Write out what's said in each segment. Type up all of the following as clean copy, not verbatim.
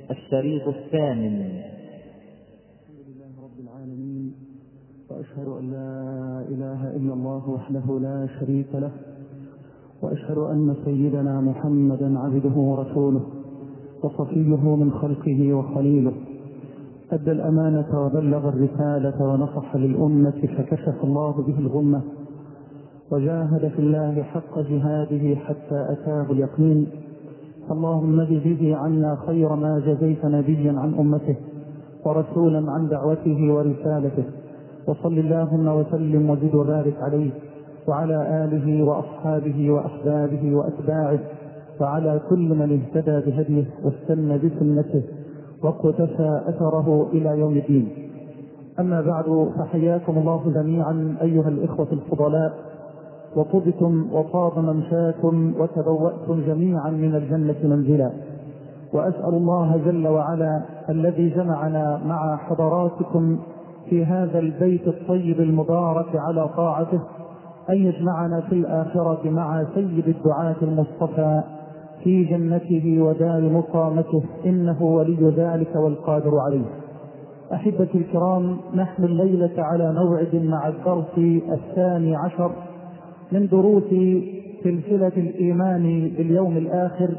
الشريط الثامن. الحمد لله رب العالمين، وأشهد أن لا إله إلا الله وحده لا شريك له، وأشهد أن سيدنا محمدا عبده ورسوله وصفيه من خلقه وخليله، أدى الأمانة وبلغ الرسالة ونصح للأمة فكشف الله به الغمة، وجاهد في الله حق جهاده حتى أتاه اليقين. اللهم اجزه عنا خير ما جزيت نبيا عن أمته ورسولا عن دعوته ورسالته، وصل اللهم وسلم وزد وبارك عليه وعلى آله وأصحابه وأحبابه وأتباعه وعلى كل من اهتدى بهديه واستنى بسنته واقتفى أثره إلى يوم الدين. أما بعد، فحياكم الله جميعا أيها الإخوة الفضلاء، وطبتم وطاب ممشاكم وتبوأتم جميعا من الجنة منزلا. وأسأل الله جل وعلا الذي جمعنا مع حضراتكم في هذا البيت الطيب المبارك على طاعته أن يجمعنا في الآخرة مع سيد الدعاة المصطفى في جنته ودار مقامته، إنه ولي ذلك والقادر عليه. أحبتي الكرام، نحن الليلة على موعد مع الدرس 12 من دروس سلسلة الإيمان باليوم الآخر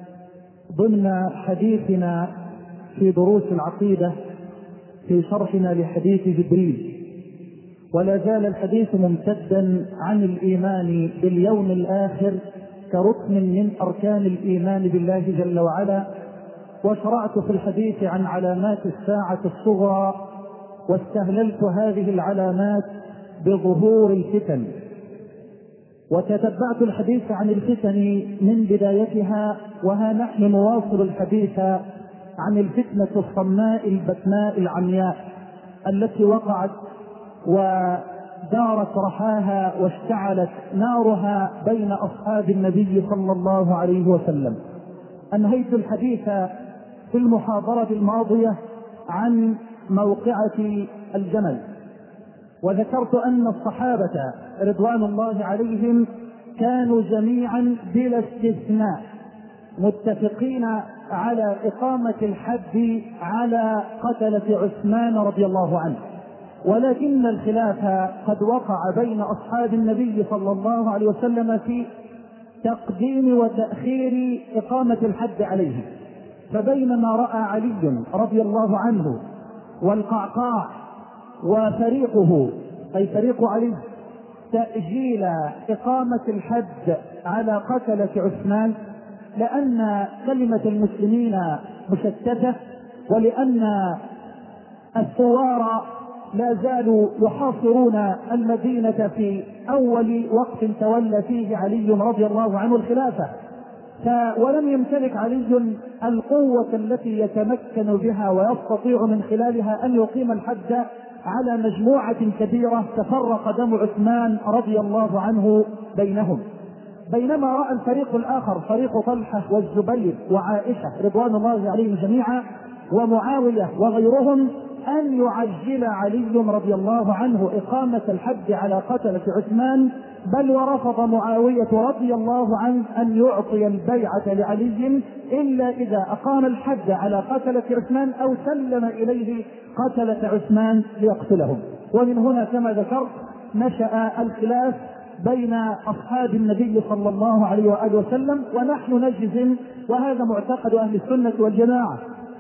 ضمن حديثنا في دروس العقيدة في شرحنا لحديث جبريل، ولا زال الحديث ممتدا عن الإيمان باليوم الآخر كركن من أركان الإيمان بالله جل وعلا. وشرعت في الحديث عن علامات الساعة الصغرى، واستهللت هذه العلامات بظهور الفتن، وتتبعت الحديث عن الفتن من بدايتها، وها نحن نواصل الحديث عن الفتنة الصماء البكماء العمياء التي وقعت ودارت رحاها واشتعلت نارها بين أصحاب النبي صلى الله عليه وسلم. أنهيت الحديث في المحاضرة الماضية عن موقعة الجمل، وذكرت أن الصحابة رضوان الله عليهم كانوا جميعا بلا استثناء متفقين على إقامة الحد على قتلة عثمان رضي الله عنه، ولكن الخلاف قد وقع بين أصحاب النبي صلى الله عليه وسلم في تقديم وتأخير إقامة الحد عليه. فبينما رأى علي رضي الله عنه والقعقاع وفريقه أي فريق علي تأجيل إقامة الحد على قتلة عثمان، لأن كلمة المسلمين مشتتة، ولأن الثوار لا زالوا يحاصرون المدينة في أول وقت تولى فيه علي رضي الله عنه الخلافة، ولم يمتلك علي القوة التي يتمكن بها ويستطيع من خلالها أن يقيم الحد على مجموعة كبيرة تفرق دم عثمان رضي الله عنه بينهم. بينما رأى الفريق الآخر، فريق طلحة والزبير وعائشة رضوان الله عليهم جميعا ومعاوية وغيرهم، أن يعجل علي رضي الله عنه إقامة الحد على قتلة عثمان، بل ورفض معاوية رضي الله عنه أن يعطي البيعة لعلي إلا إذا أقام الحد على قتلة عثمان أو سلم إليه قتلة عثمان ليقتلهم. ومن هنا كما ذكرت نشأ الخلاف بين أصحاب النبي صلى الله عليه وآله وسلم. ونحن نجزم، وهذا معتقد أهل السنة والجماعة،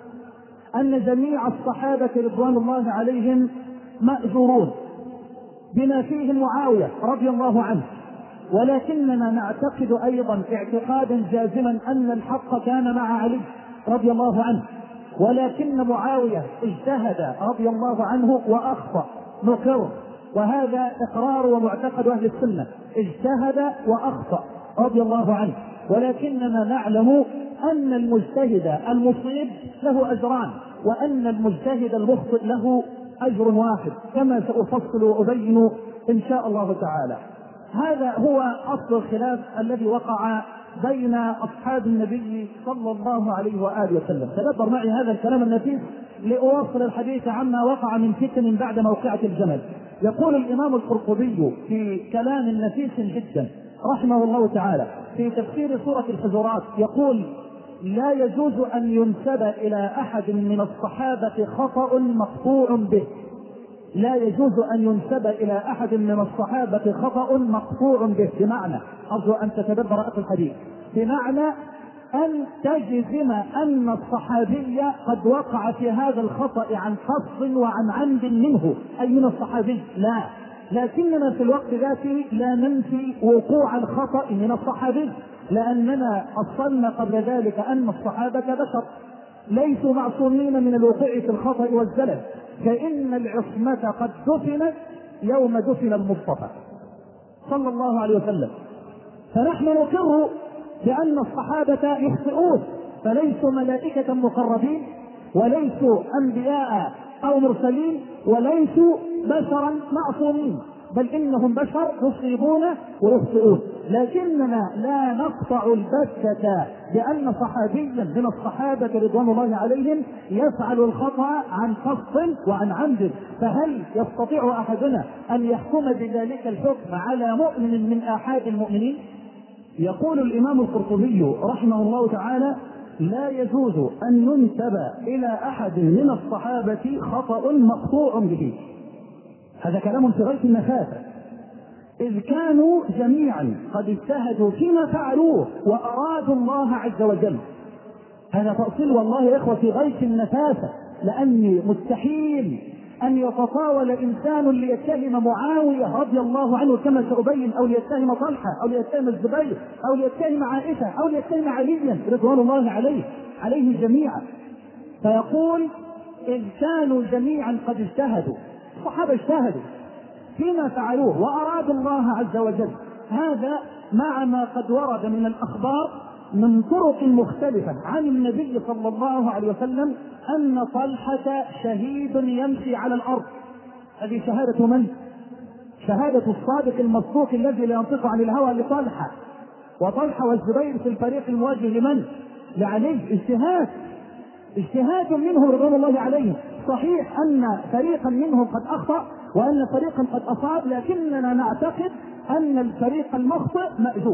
أن جميع الصحابة رضوان الله عليهم مأجورون بما فيهم معاوية رضي الله عنه، ولكننا نعتقد أيضا اعتقادا جازما أن الحق كان مع علي رضي الله عنه، ولكن معاوية اجتهد رضي الله عنه وأخطأ، نقر، وهذا إقرار ومعتقد أهل السنة، اجتهد وأخطأ رضي الله عنه، ولكننا نعلم أن المجتهد المصيب له أجران، وأن المجتهد المخطئ له أجر واحد، كما سأفصل وأبين إن شاء الله تعالى. هذا هو أصل الخلاف الذي وقع بين أصحاب النبي صلى الله عليه وآله وسلم. تدبر معي هذا الكلام النفيس لأواصل الحديث عما وقع من فتن بعد موقعة الجمل. يقول الإمام القرطبي في كلام نفيس جدا رحمه الله تعالى في تفسير سورة الحجرات، يقول: لا يجوز أن ينسب إلى أحد من الصحابة خطأ مقطوع به. لا يجوز أن ينسب إلى أحد من الصحابة خطأ مقطوع به، بمعنى، أرجو أن تتدبر أخي الحديث، بمعنى أن تجزم أن الصحابي قد وقع في هذا الخطأ عن قصد وعن عمد منه، أي من الصحابي، لا، لكننا في الوقت ذاته لا ننفي وقوع الخطأ من الصحابي، لأننا أصلنا قبل ذلك أن الصحابة بشر ليسوا معصومين من الوقوع في الخطأ والزلل، فإن العصمة قد دفنت يوم دفن المصطفى صلى الله عليه وسلم. فنحن نقر بأن الصحابة يخطئون، فليسوا ملائكة مقربين وليسوا أنبياء أو مرسلين وليسوا بشرا معصومين، بل إنهم بشر يصيبون ويخطئون، لكننا لا نقطع البتة بأن صحابيا من الصحابة رضوان الله عليهم يفعل الخطأ عن قصد وعن عمد. فهل يستطيع أحدنا أن يحكم بذلك الحكم على مؤمن من آحاد المؤمنين؟ يقول الإمام القرطبي رحمه الله تعالى: لا يجوز أن ينسب إلى أحد من الصحابة خطأ مقطوع به. هذا كلام في غاية النفاسة، إذ كانوا جميعا قد اجتهدوا فيما فعلوه وأرادوا الله عز وجل. هذا تأصيل والله يا إخوة في غاية النفاسة، لأني مستحيل أن يتطاول إنسان ليتهم معاوية رضي الله عنه كما سأبين، أو ليتهم طلحة، أو ليتهم الزبير، أو ليتهم عائشة، أو ليتهم عليا رضوان الله عليه جميعا. فيقول: إذ كانوا جميعا قد اجتهدوا، الصحابة اجتهدوا فيما فعلوه وأرادوا الله عز وجل. هذا مع ما قد ورد من الأخبار من طرق مختلفة عن النبي صلى الله عليه وسلم أن طلحة شهيد يمشي على الأرض. هذه شهادة من؟ شهادة الصادق المصدوق الذي لا ينطق عن الهوى لطلحة، وطلحة والزبير في الفريق المواجه لمن؟ لعلي. اجتهاد منهم رضوان الله عليهم. صحيح أن فريقا منهم قد أخطأ وأن فريقا قد أصاب، لكننا نعتقد أن الفريق المخطئ مأجور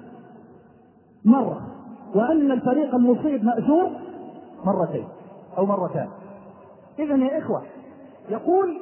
مرة، وأن الفريق المصيب مأجور مرتين أو مرتان. إذن يا إخوة، يقول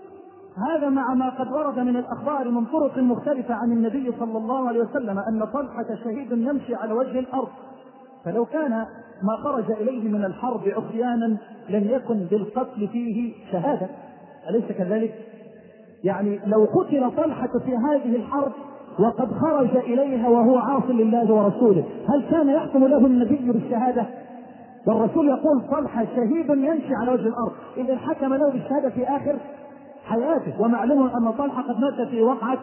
هذا مع ما قد ورد من الأخبار من طرق مختلفة عن النبي صلى الله عليه وسلم أن طلحة شهيد يمشي على وجه الأرض، فلو كان ما خرج إليه من الحرب عصيانا لم يكن بالقتل فيه شهادة، أليس كذلك؟ يعني لو قتل طلحة في هذه الحرب وقد خرج إليها وهو عاص لله ورسوله، هل كان يحكم له النبي بالشهادة؟ والرسول يقول طلحة شهيد يمشي على وجه الأرض، إذا حكم له بالشهادة في آخر حياته. ومعلوم أن طلحة قد مات في وقعة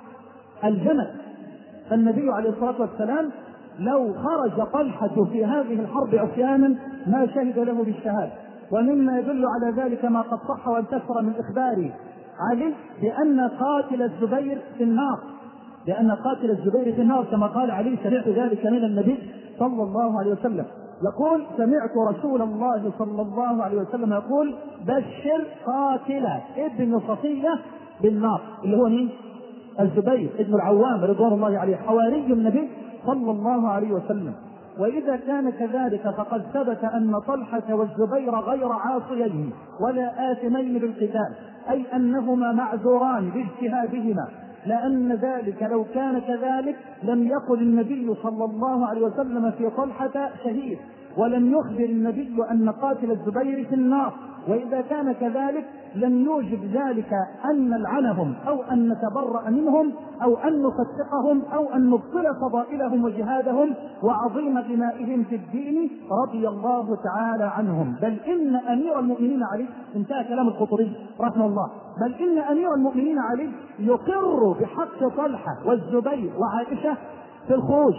الجمل، فالنبي عليه الصلاة والسلام لو خرج طلحة في هذه الحرب عصيانا ما شهد له بالشهادة. ومما يدل على ذلك ما قد صح وانتشر من إخبار علي بأن قاتل الزبير في النار، لأن قاتل الزبير في النار كما قال علي: سمعت ذلك من النبي صلى الله عليه وسلم. يقول: سمعت رسول الله صلى الله عليه وسلم يقول: بشر قاتل ابن صفية بالنار، اللي هو مين؟ الزبير ابن العوام رضوان الله عليه، حواري النبي صلى الله عليه وسلم. وإذا كان كذلك فقد ثبت أن طلحة والزبير غير عاصيين ولا آثمين بالقتال، أي أنهما معذوران باجتهادهما، لأن ذلك لو كان كذلك لم يقل النبي صلى الله عليه وسلم في طلحة شهيد، ولم يخبر النبي أن قاتل الزبير في النار. وإذا كان كذلك لم يوجب ذلك أن نلعنهم أو أن نتبرأ منهم أو أن نفتقهم أو أن نبطل فضائلهم وجهادهم وعظيم دمائهم في الدين رضي الله تعالى عنهم. بل إن أمير المؤمنين علي، انتهى كلام القطري رحمه الله، بل إن أمير المؤمنين علي يقر بحق طلحة والزبير وعائشة في الخروج،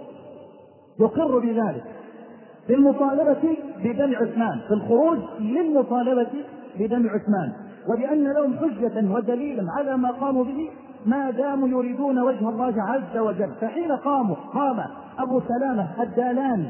يقر بذلك للمطالبة بدم عثمان، في الخروج للمطالبة بدم عثمان، وبأن لهم حجة ودليلا على ما قاموا به ما داموا يريدون وجه الله عز وجل. فحين قام أبو سلامة الدالاني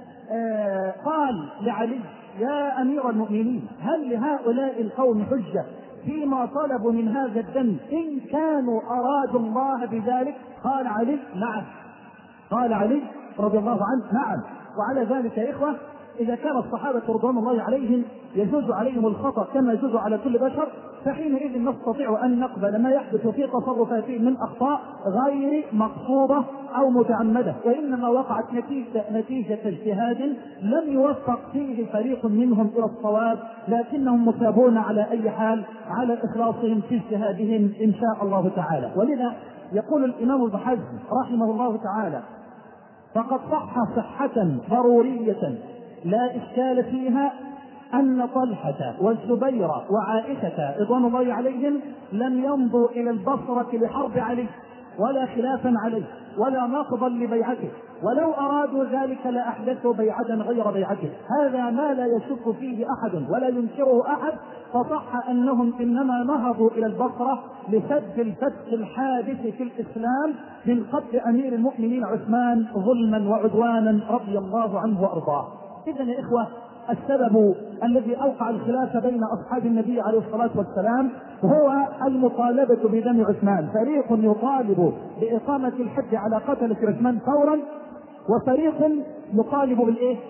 قال لعلي: يا أمير المؤمنين، هل لهؤلاء القوم حجة فيما طلبوا من هذا الدم إن كانوا أرادوا الله بذلك؟ قال علي: نعم. قال علي رضي الله عنه: نعم. وعلى ذلك يا إخوة إذا كان الصحابة رضوان الله عليهم يجوز عليهم الخطأ كما يجوز على كل بشر، فحينئذ نستطيع أن نقبل ما يحدث في تصرفاتهم من أخطاء غير مقصودة أو متعمدة، وإنما وقعت نتيجة اجتهاد لم يوفق فيه فريق منهم إلى الصواب، لكنهم مثابون على أي حال على إخلاصهم في اجتهادهم إن شاء الله تعالى. ولذا يقول الإمام ابن حزم رحمه الله تعالى: فقد صح صحة ضرورية لا إشكال فيها أن طلحة والزبير وعائشة رضوان الله عليهم لم يمضوا إلى البصرة لحرب علي ولا خلافا عليه ولا نقضا لبيعته، ولو أرادوا ذلك لأحدثوا بيعة غير بيعته. هذا ما لا يشك فيه أحد ولا ينكره أحد. فصح أنهم إنما نهضوا إلى البصرة لسد الفتح الحادث في الإسلام من قتل أمير المؤمنين عثمان ظلما وعدوانا رضي الله عنه وأرضاه. إذن يا إخوة السبب الذي أوقع الخلاف بين أصحاب النبي عليه الصلاة والسلام هو المطالبة بدم عثمان. فريق يطالب بإقامة الحد على قتلة عثمان فورا، وفريق يطالب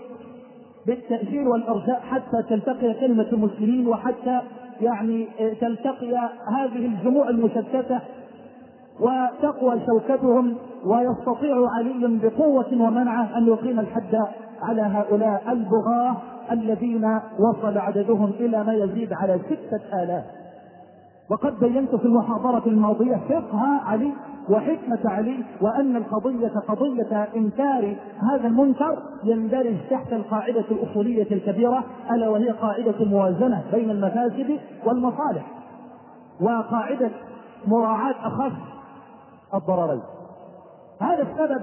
بالتأجيل والإرجاء حتى تلتقي كلمة المسلمين، وحتى تلتقي هذه الجموع المشتتة وتقوى شوكتهم، ويستطيع علي بقوة ومنعه أن يقيم الحد على هؤلاء البغاة الذين وصل عددهم إلى ما يزيد على 6000. وقد بينت في المحاضرة الماضية فقه علي وحكمة علي، وأن القضية قضية إنكار هذا المنكر يندرج تحت القاعدة الأصولية الكبيرة، ألا وهي قاعدة الموازنة بين المفاسد والمصالح، وقاعدة مراعاة أخف الضررين. هذا السبب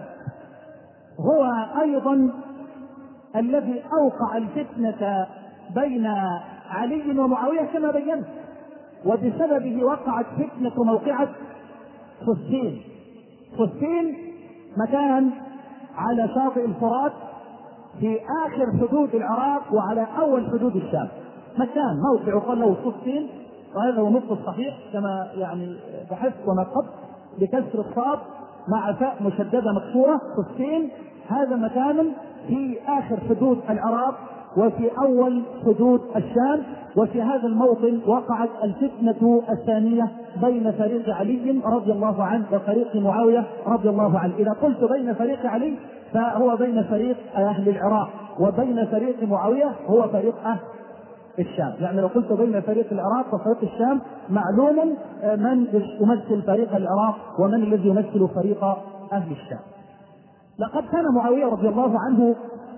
هو أيضا الذي أوقع الفتنة بين علي ومعاوية كما بينت، وبسببه وقعت فتنة موقعة فسطين. فسطين مكان على شاطئ الفرات في آخر حدود العراق وعلى أول حدود الشام، مكان موقع قال له فسطين، وهذا هو النطق الصحيح كما بحثت ونقبت بكسر الصاد مع فاء مشددة مكسورة. فسطين هذا مكان في آخر حدود العراق وفي أول حدود الشام، وفي هذا الموطن وقعت الفتنة الثانية بين فريق علي رضي الله عنه وفريق معاوية رضي الله عنه. إذا قلت بين فريق علي فهو بين فريق أهل العراق، وبين فريق معاوية هو فريق أهل الشام. يعني لو قلت بين فريق العراق وفريق الشام معلوم من يمثل فريق العراق ومن الذي يمثل فريق أهل الشام. لقد كان معاوية رضي الله عنه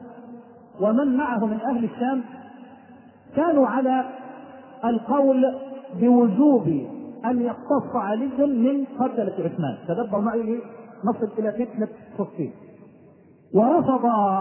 ومن معه من أهل الشام كانوا على القول بوجوب أن يقتص علي من قتلة عثمان. تدبر معي نصل إلى فتنة فسطين. ورفض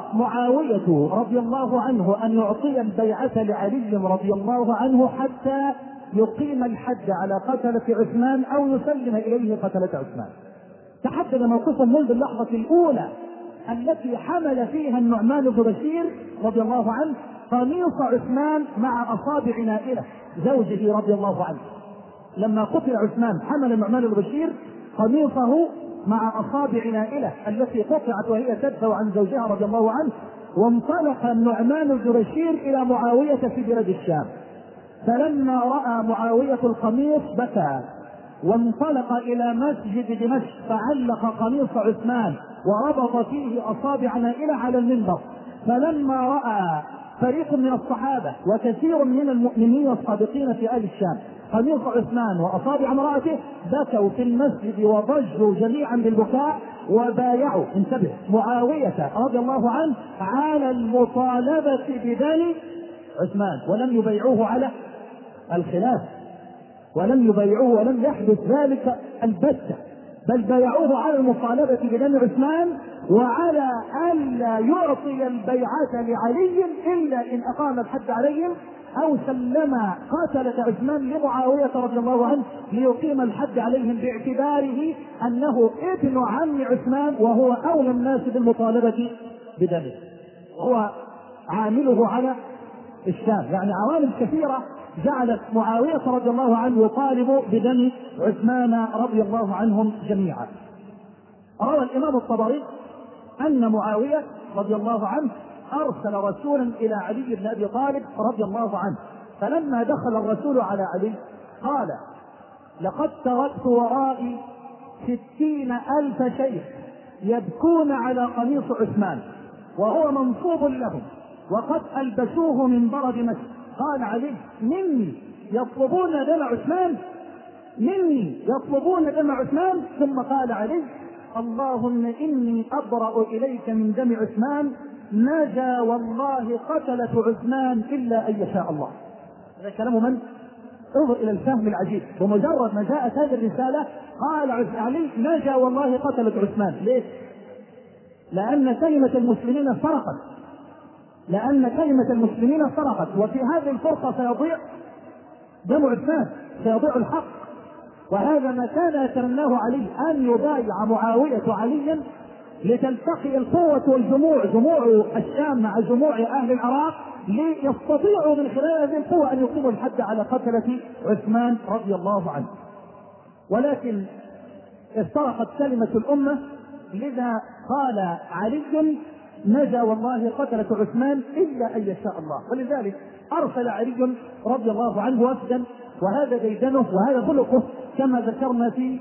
معاوية رضي الله عنه أن يعطي البيعة لعلي رضي الله عنه حتى يقيم الحد على قتلة عثمان أو يسلم إليه قتلة عثمان. تحدد موقفه منذ اللحظة الأولى التي حمل فيها النعمان بن بشير رضي الله عنه قميص عثمان مع أصابع نائلة زوجه رضي الله عنه. لما قتل عثمان حمل النعمان بن بشير قميصه مع أصابع نائلة التي قطعت وهي تدفع عن زوجها رضي الله عنه، وانطلق النعمان بن بشير إلى معاوية في بلاد الشام. فلما رأى معاوية القميص بكى، وانطلق إلى مسجد دمشق فعلق قميص عثمان وربط فيه أصابع نائلة على المنبر. فلما رأى فريق من الصحابة وكثير من المؤمنين الصادقين في أهل الشام قميص عثمان وأصابع امرأته بكوا في المسجد وضجوا جميعا بالبكاء وبايعوا انتبه معاوية رضي الله عنه على المطالبة بدم عثمان، ولم يبايعوه على الخلاف، ولم يبايعوه ولم يحدث ذلك البتة، بل بايعوه على المطالبة بدم عثمان وعلى ألا يعطي البيعة لعلي إلا إن أقام الحد عليهم أو سلم قاتلة عثمان لمعاوية رضي الله عنه ليقيم الحد عليهم، باعتباره أنه ابن عم عثمان وهو أولى الناس بالمطالبة بدمه، هو عامله على الشام. يعني عوامل كثيرة جعلت معاوية رضي الله عنه يطالب بدم عثمان رضي الله عنهم جميعا. روى الإمام الطبري أن معاوية رضي الله عنه أرسل رسولا إلى علي بن أبي طالب رضي الله عنه، فلما دخل الرسول على علي قال: لقد تركت ورائي 60,000 شيخ يبكون على قميص عثمان وهو منصوب لهم وقد ألبسوه من برد مكة. قال علي: مني يطلبون دم عثمان؟ مني يطلبون دم عثمان؟ ثم قال علي: اللهم إني أبرأ إليك من دم عثمان، نجا والله قتلة عثمان إلا أن يشاء الله. هذا كلام من؟ انظر إلى الفهم العجيب. بمجرد ما جاءت هذه الرسالة قال علي: نجا والله قتلة عثمان. ليش؟ لأن كلمة المسلمين سرقت، لأن كلمة المسلمين سرقت، وفي هذه الفرصة سيضيع دم عثمان، سيضيع الحق. وهذا ما كان يتمناه علي، أن يبايع معاوية عليا لتلتقي القوة والجموع، جموع الشام مع جموع أهل العراق، ليستطيعوا من خلال هذه القوة أن يقيموا الحد على قتلة عثمان رضي الله عنه. ولكن استرقت كلمة الأمة، لذا قال علي: نجا والله قتلة عثمان إلا أن يشاء الله. ولذلك أرسل علي رضي الله عنه وفدا، وهذا ديدنه وهذا خلقه كما ذكرنا في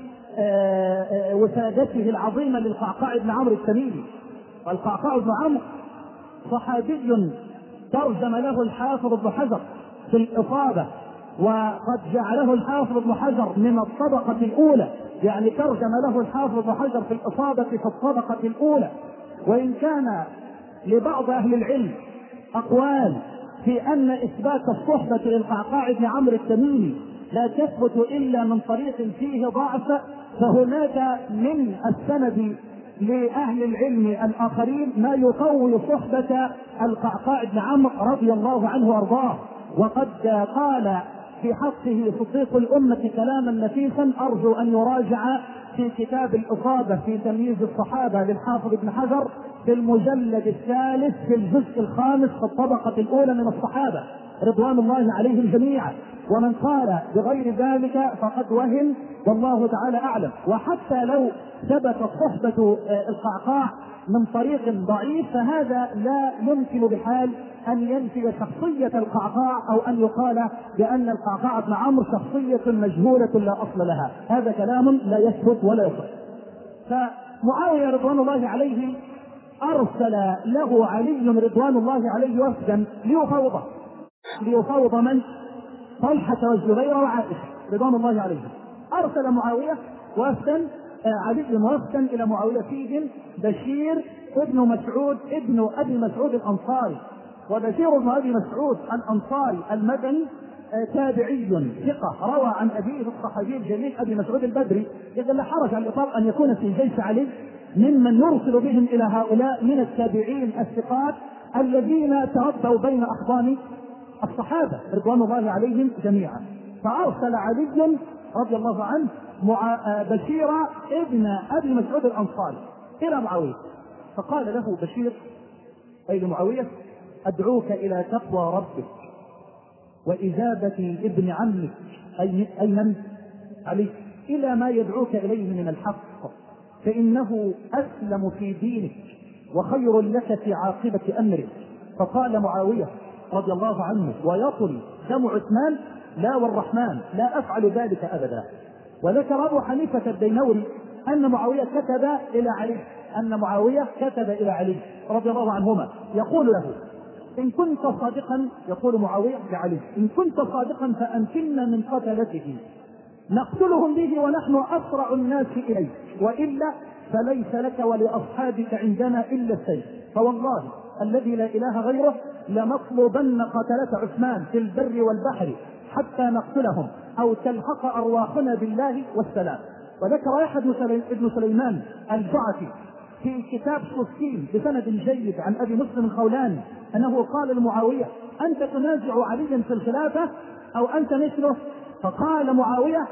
وسادته العظيمة للقعقاع بن عمرو التميمي. والقعقاع بن عمرو صحابي ترجم له الحافظ ابن حجر في الإصابة، وقد جعله الحافظ ابن حجر من الطبقة الأولى، يعني ترجم له الحافظ ابن حجر في الإصابة في الطبقة الأولى. وإن كان لبعض أهل العلم أقوال في أن إثبات الصحبة للقعقاع بن عمرو التميمي لا تثبت إلا من طريق فيه ضعف، فهناك من السند لأهل العلم الآخرين ما يقوي صحبة القعقاع بن عمرو رضي الله عنه وارضاه. وقد قال في حقه صديق الأمة كلاما نفيسا أرجو أن يراجع في كتاب الإصابة في تمييز الصحابة للحافظ ابن حجر في المجلد الثالث في الجزء الخامس في الطبقة الأولى من الصحابة رضوان الله عليهم جميعا. ومن قال بغير ذلك فقد وهم، والله تعالى أعلم. وحتى لو ثبتت صحبة القعقاع من طريق ضعيف فهذا لا يمكن بحال أن ينفي شخصية القعقاع أو أن يقال بأن القعقاع بن عمرو شخصية مجهولة لا أصل لها. هذا كلام لا يثبت ولا يصح. فمعاوية رضوان الله عليه أرسل له علي رضوان الله عليه وفدا ليفاوض من؟ طلحة والزبير وعائشة رضوان الله عليهم. أرسل معاوية وفدا علي وفدا إلى معاوية فيهم بشير ابن مسعود ابن أبي مسعود الأنصاري. وبشير ابن أبي مسعود الأنصاري المدني تابعي ثقة روى عن أبيه الصحابي الجليل أبي مسعود البدري. إذا لا حرج على الإطلاق أن يكون في جيش علي ممن يرسل بهم إلى هؤلاء من التابعين الثقات الذين تربوا بين أحضان الصحابة رضوان الله عليهم جميعا. فأرسل علي رضي الله عنه بشير ابن أبي مسعود الأنصاري إلى معاوية، فقال له بشير أي لمعاوية: أدعوك إلى تقوى ربك وإجابة ابن عمك أي من؟ علي، إلى ما يدعوك إليه من الحق، فإنه أسلم في دينك وخير لك في عاقبة أمرك. فقال معاوية رضي الله عنه: ويطل دم عثمان؟ لا والرحمن لا أفعل ذلك أبدا. وذكر أبو حنيفة الدينوري أن معاوية كتب إلى علي رضي الله عنهما يقول له: إن كنت صادقا، يقول معاوية لعلي: إن كنت صادقا فأمكننا من قتلته نقتلهم به ونحن أسرع الناس إليك، وإلا فليس لك ولأصحابك عندنا إلا السيف، فوالله الذي لا إله غيره لنطلبن قتلة عثمان في البر والبحر حتى نقتلهم أو تلحق أرواحنا بالله والسلام. وذكر يحيى بن سليمان الجعفي في كتاب سكين بسند جيد عن أبي مسلم الخولاني أنه قال لمعاوية: أنت تنازع عليا في الخلافة أو أنت مثله؟ فقال معاوية: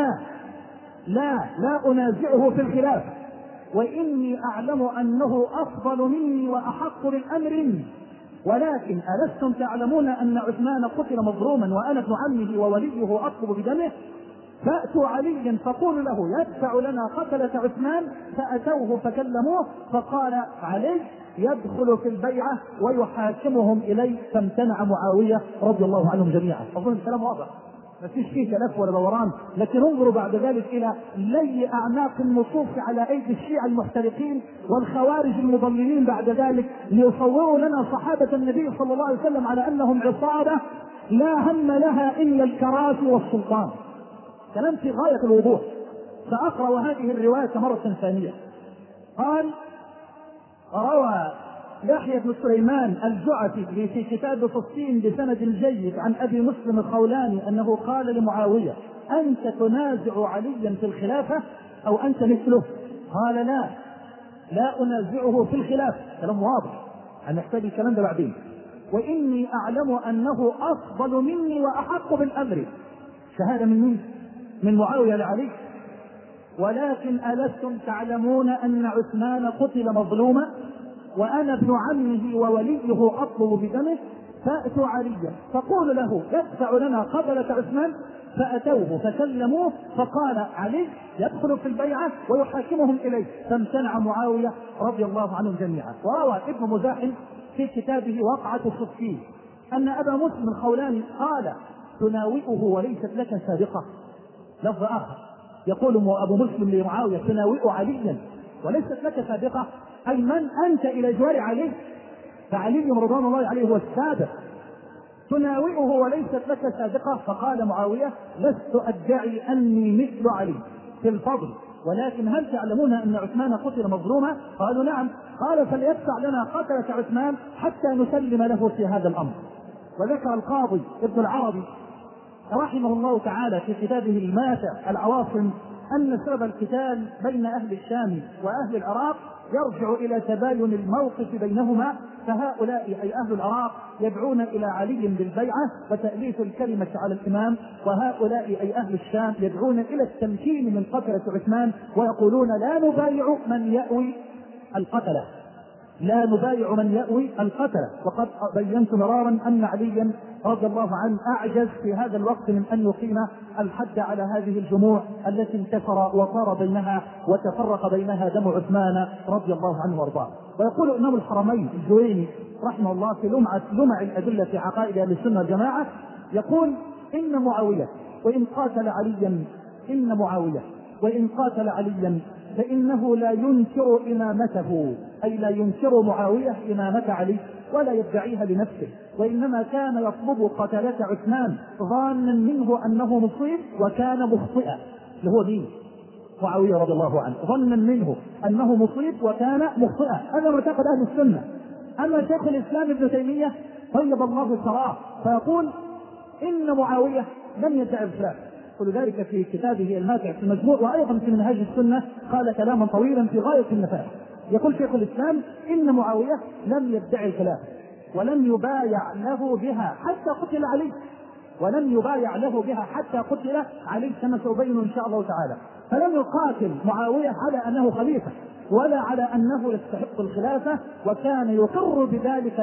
لا أنازعه في الخلافة، وإني أعلم أنه أفضل مني وأحق بالأمر مني، ولكن ألستم تعلمون أن عثمان قتل مظلوما وأنا ابن عمه ووليه أطلب بدمه؟ فأتوا عليا فقولوا له يدفع لنا قتلة عثمان. فأتوه فكلموه فقال علي: يدخل في البيعة ويحاكمهم إليه، فامتنع معاوية رضي الله عنهم جميعا. أظن الكلام واضح، ما فيش فيه كلف ولا دوران. لكن انظروا بعد ذلك إلى لي أعناق النصوص على أيدي الشيعة المحترقين والخوارج المضللين بعد ذلك، ليصوروا لنا صحابة النبي صلى الله عليه وسلم على أنهم عصابة لا هم لها إلا الكراسي والسلطان. كلام في غاية الوضوح. سأقرأ هذه الرواية مرة ثانية. قال: روى يحيى بن سليمان الجعفي في كتاب فصين بسند جيد عن أبي مسلم الخولاني أنه قال لمعاوية: أنت تنازع عليا في الخلافة أو أنت مثله؟ قال: لا أنازعه في الخلافة. كلام واضح، هنحتاج الكلام ده بعدين. وإني أعلم أنه أفضل مني وأحق بالأمر. شهادة من مين؟ من معاوية لعلي. ولكن ألستم تعلمون أن عثمان قتل مظلوما وأنا ابن عمه ووليه أطلب بدمه؟ فأتوا عليا فقولوا له يدفع لنا قتلة عثمان. فأتوه فسلموه، فقال علي: يدخل في البيعة ويحاكمهم إليه، فامتنع معاوية رضي الله عنهم جميعا. وروى ابن مزاحم في كتابه وقعة الصفين أن أبا مسلم الخولاني قال: تناوئه وليست لك سابقة. لفظ آخر يقول أبو مسلم لمعاوية: تناوئ عليا وليست لك سابقة، أي من أنت إلى جوار علي؟ فعلي رضوان الله عليه هو السابق. تناوئه وليست لك سابقة. فقال معاوية: لست أدعي أني مثل علي في الفضل، ولكن هل تعلمون أن عثمان قتل مظلوما؟ قالوا: نعم. قال: فليدفع لنا قتلة عثمان حتى نسلم له في هذا الأمر. وذكر القاضي ابن العربي رحمه الله تعالى في كتابه الماتع العواصم أن سبب القتال بين أهل الشام وأهل العراق يرجع إلى تباين الموقف بينهما، فهؤلاء أي أهل العراق يدعون إلى علي بالبيعة وتأليف الكلمة على الإمام، وهؤلاء أي أهل الشام يدعون إلى التمكين من قتلة عثمان ويقولون: لا نبايع من يأوي القتلة، لا نبايع من يأوي القتلة. وقد بينت مرارا أن عليا رضي الله عنه أعجز في هذا الوقت من أن يقيم الحد على هذه الجموع التي انتصر وصار بينها وتفرق بينها دم عثمان رضي الله عنه وارضاه. ويقول إمام الحرمين الجويني رحمه الله في لمع الأدلة في عقائد أهل السنة والجماعة، يقول: إن معاوية وإن قاتل عليا فإنه لا ينكر إمامته، أي لا ينكر معاوية إمامة علي ولا يدعيها لنفسه، وإنما كان يطلب قتلة عثمان ظانا منه أنه مصيب وكان مخطئا. اللي هو مين؟ معاوية رضي الله عنه، ظنا منه أنه مصيب وكان مخطئا. هذا معتقد أهل السنة. أما شيخ الإسلام ابن تيمية طيب الله ثراه فيقول: إن معاوية لم يدعي الخلاف. ولذلك في كتابه الماتع في المجموع وأيضا في منهاج السنة قال كلاما طويلا في غاية النفاذ. يقول شيخ الإسلام: إن معاوية لم يدعي الخلاف ولم يبايع له بها حتى قتل علي، كما سأبين إن شاء الله تعالى. فلم يقاتل معاوية على أنه خليفة ولا على أنه يستحق الخلافة، وكان يقر بذلك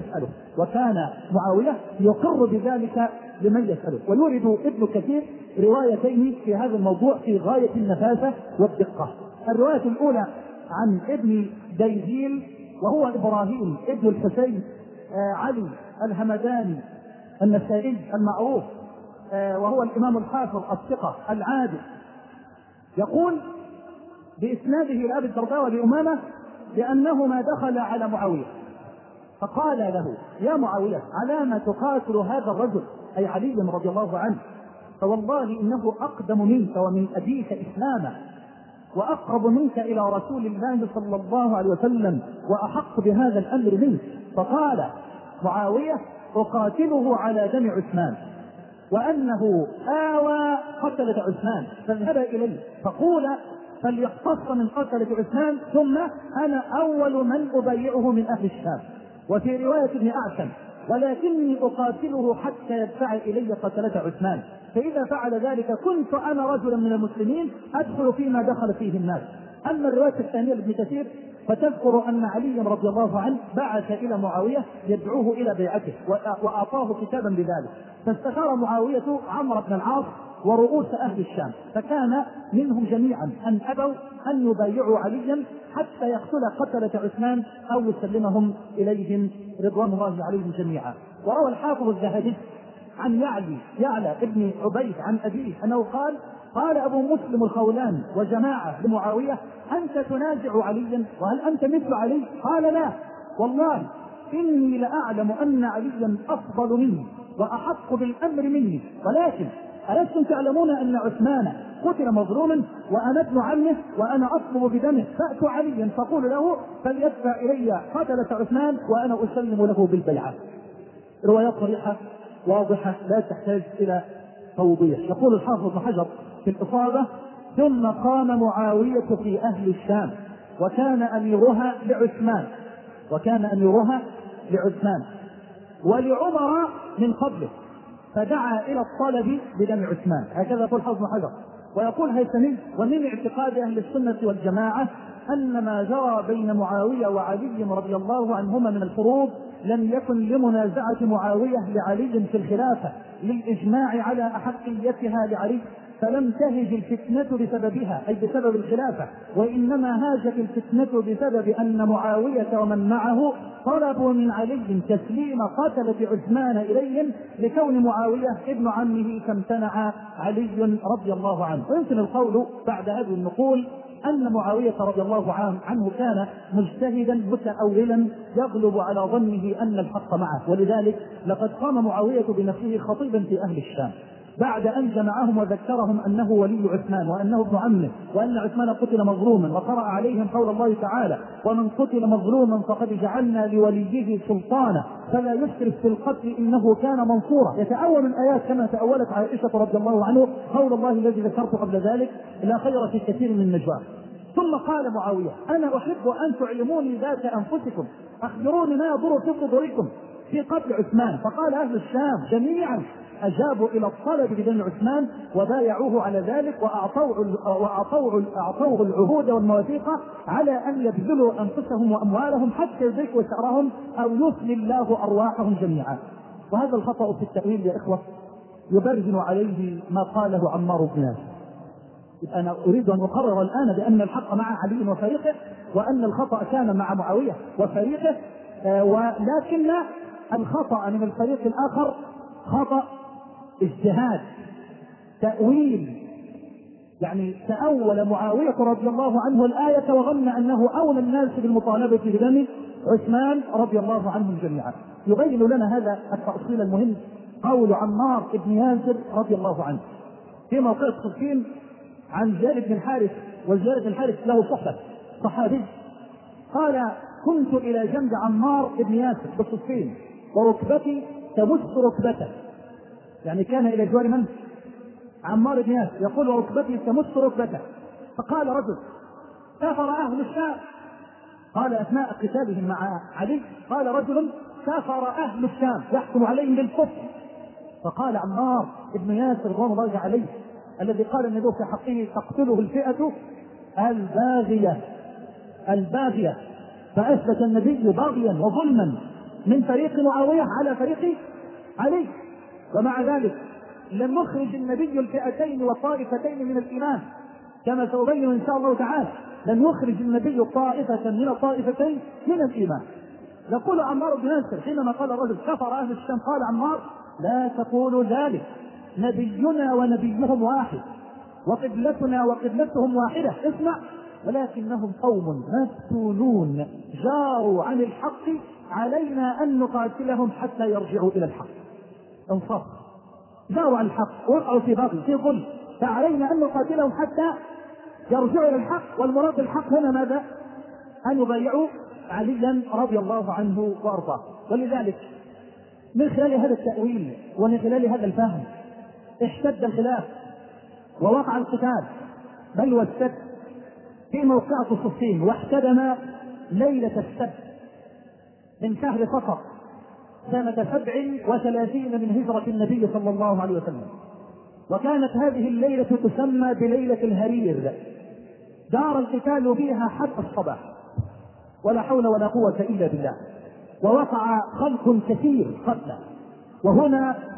لمن يسأله. ويورد ابن كثير روايتين في هذا الموضوع في غاية النفاسة والدقة. الرواية الأولى عن ابن ديزيل وهو إبراهيم ابن الحسين علي الهمداني النسائي المعروف، وهو الإمام الحافظ الثقة العادل، يقول بإسناده لأبي الدرداء وبأمامة بأنهما دخل على معاوية فقال له: يا معاوية، على ما تقاتل هذا الرجل، أي علي رضي الله عنه؟ فوالله إنه أقدم منك ومن أبيك إسلاما وأقرب منك إلى رسول الله صلى الله عليه وسلم وأحق بهذا الأمر منك. فقال معاوية: أقاتله على دم عثمان، وأنه آوى قتلة عثمان، فاذهب إليه فقول فليقتص من قتلة عثمان، ثم أنا أول من أبايعه من أهل الشام. وفي رواية ابن أعسم: ولكني أقاتله حتى يدفع إلي قتلة عثمان، فإذا فعل ذلك كنت أنا رجلا من المسلمين أدخل فيما دخل فيه الناس. أما الرواية الثانية لابن كثير فتذكر أن علي رضي الله عنه بعث إلى معاوية يدعوه إلى بيعته وأعطاه كتابا بذلك، فاستشار معاوية عمرو بن العاص ورؤوس أهل الشام، فكان منهم جميعا أن أبوا أن يبايعوا عليا حتى يقتل قتلة عثمان أو يسلمهم إليهم رضوان الله عليهم جميعا. وروى الحافظ الذهبي عن يعلى ابن عبيد عن أبيه أنه قال أبو مسلم الخولاني وجماعة لمعاوية: أنت تنازع عليا وهل أنت مثل علي؟ قال: لا والله إني لأعلم أن عليا أفضل مني وأحق بالأمر مني، ولكن ألستم تعلمون أن عثمان قتل مظلوما وأنا ابن عمه وأنا أطلب بدمه، فأتوا عليا فقول له فليدفع إلي قتلة عثمان وأنا أسلم له بالبيعة. روايات صريحة واضحة لا تحتاج إلى توضيح. يقول الحافظ ابن حجر في الإصابة: ثم قام معاوية في أهل الشام وكان أميرها لعثمان ولعمر من قبله، فدعا إلى الطلب بدم عثمان. هكذا يقول الحافظ ابن حجر. ويقول هيثمي: ومن اعتقاد أهل السنة والجماعة أن ما جرى بين معاوية وعلي رضي الله عنهما من الحروب لم يكن لمنازعة معاوية لعلي في الخلافة للإجماع على أحقيتها لعلي، فلم تهج الفتنة بسببها أي بسبب الخلافة، وإنما هاجت الفتنة بسبب أن معاوية ومن معه طلبوا من علي تسليم قتلة عثمان إليهم لكون معاوية ابن عمه، فامتنع علي رضي الله عنه. ويمكن القول بعد هذه النقول أن معاوية رضي الله عنه كان مجتهدا متأولا يغلب على ظنه أن الحق معه، ولذلك لقد قام معاوية بنفسه خطيبا في أهل الشام بعد أن جمعهم وذكرهم أنه ولي عثمان وأنه ابن عمه وأن عثمان قتل مظلوما، وقرأ عليهم قول الله تعالى: ومن قتل مظلوما فقد جعلنا لوليه سلطانا فلا يسرف في القتل إنه كان منصورا. يتأول الآيات كما تأولت عائشة رضي الله عنه قول الله الذي ذكرت قبل ذلك: لا خير في كثير من نجواه. ثم قال معاوية: أنا أحب أن تعلموني ذات أنفسكم، أخبروني ما يضر في صدوركم في قتل عثمان. فقال أهل الشام جميعا أجابوا إلى الطلب بدم عثمان وبايعوه على ذلك، وأعطوه العهود والمواثيق على أن يبذلوا أنفسهم وأموالهم حتى يدركوا شعرهم أو يثني الله أرواحهم جميعا. وهذا الخطأ في التأويل يا إخوة يبرهن عليه ما قاله عمار بن ياسر. أنا أريد أن أقرر الآن بأن الحق مع علي وفريقه وأن الخطأ كان مع معاوية وفريقه، ولكن الخطأ من الفريق الآخر خطأ اجتهاد تأويل، يعني تأول معاوية رضي الله عنه الآية وظن أنه أولى الناس بالمطالبة بدم عثمان رضي الله عنهم جميعا. يبين لنا هذا التأصيل المهم قول عمار بن ياسر رضي الله عنه في موقع صفين عن زياد بن الحارث، وزياد بن الحارث له صحبة صحابي، قال: كنت إلى جنب عمار بن ياسر بصفين وركبتي تمس ركبته، يعني كان إلى جوار من؟ عمار بن ياسر. يقول: وركبتي تمس ركبته. فقال رجل: كفر أهل الشام. قال أثناء قتالهم مع علي: قال رجل: كفر أهل الشام يحكم عليهم بالكفر. فقال عمار بن ياسر رضوان الله عليه الذي قال النبي في حقه: تقتله الفئة الباغية، فأثبت النبي باغيا وظلما من فريق معاوية على فريق علي. ومع ذلك لم يخرج النبي الفئتين والطائفتين من الإيمان كما سأبين إن شاء الله تعالى، لم يخرج النبي طائفة من الطائفتين من الإيمان. يقول عمار بن ياسر حينما قال الرجل: كفر أهل الشام، قال عمار: لا تقولوا ذلك، نبينا ونبيهم واحد وقبلتنا وقبلتهم واحدة، اسمع: ولكنهم قوم مفتونون جاروا عن الحق، علينا أن نقاتلهم حتى يرجعوا إلى الحق. انصاف، جاروا عن الحق وقعوا في باطل في ظلم، فعلينا أن نقاتلهم حتى يرجعوا إلى الحق. والمراد بالحق هنا ماذا؟ أن يبايعوا عليا رضي الله عنه وأرضاه. ولذلك من خلال هذا التأويل ومن خلال هذا الفهم اشتد الخلاف ووقع القتال بل والسد في موقعة صفين، واحتدم ليلة السبت من شهر صفر سنة 37 من هجرة النبي صلى الله عليه وسلم. وكانت هذه الليلة تسمى بليلة الهرير، دار القتال فيها حتى الصباح ولا حول ولا قوة إلا بالله، ووقع خلق كثير قتلى. وهنا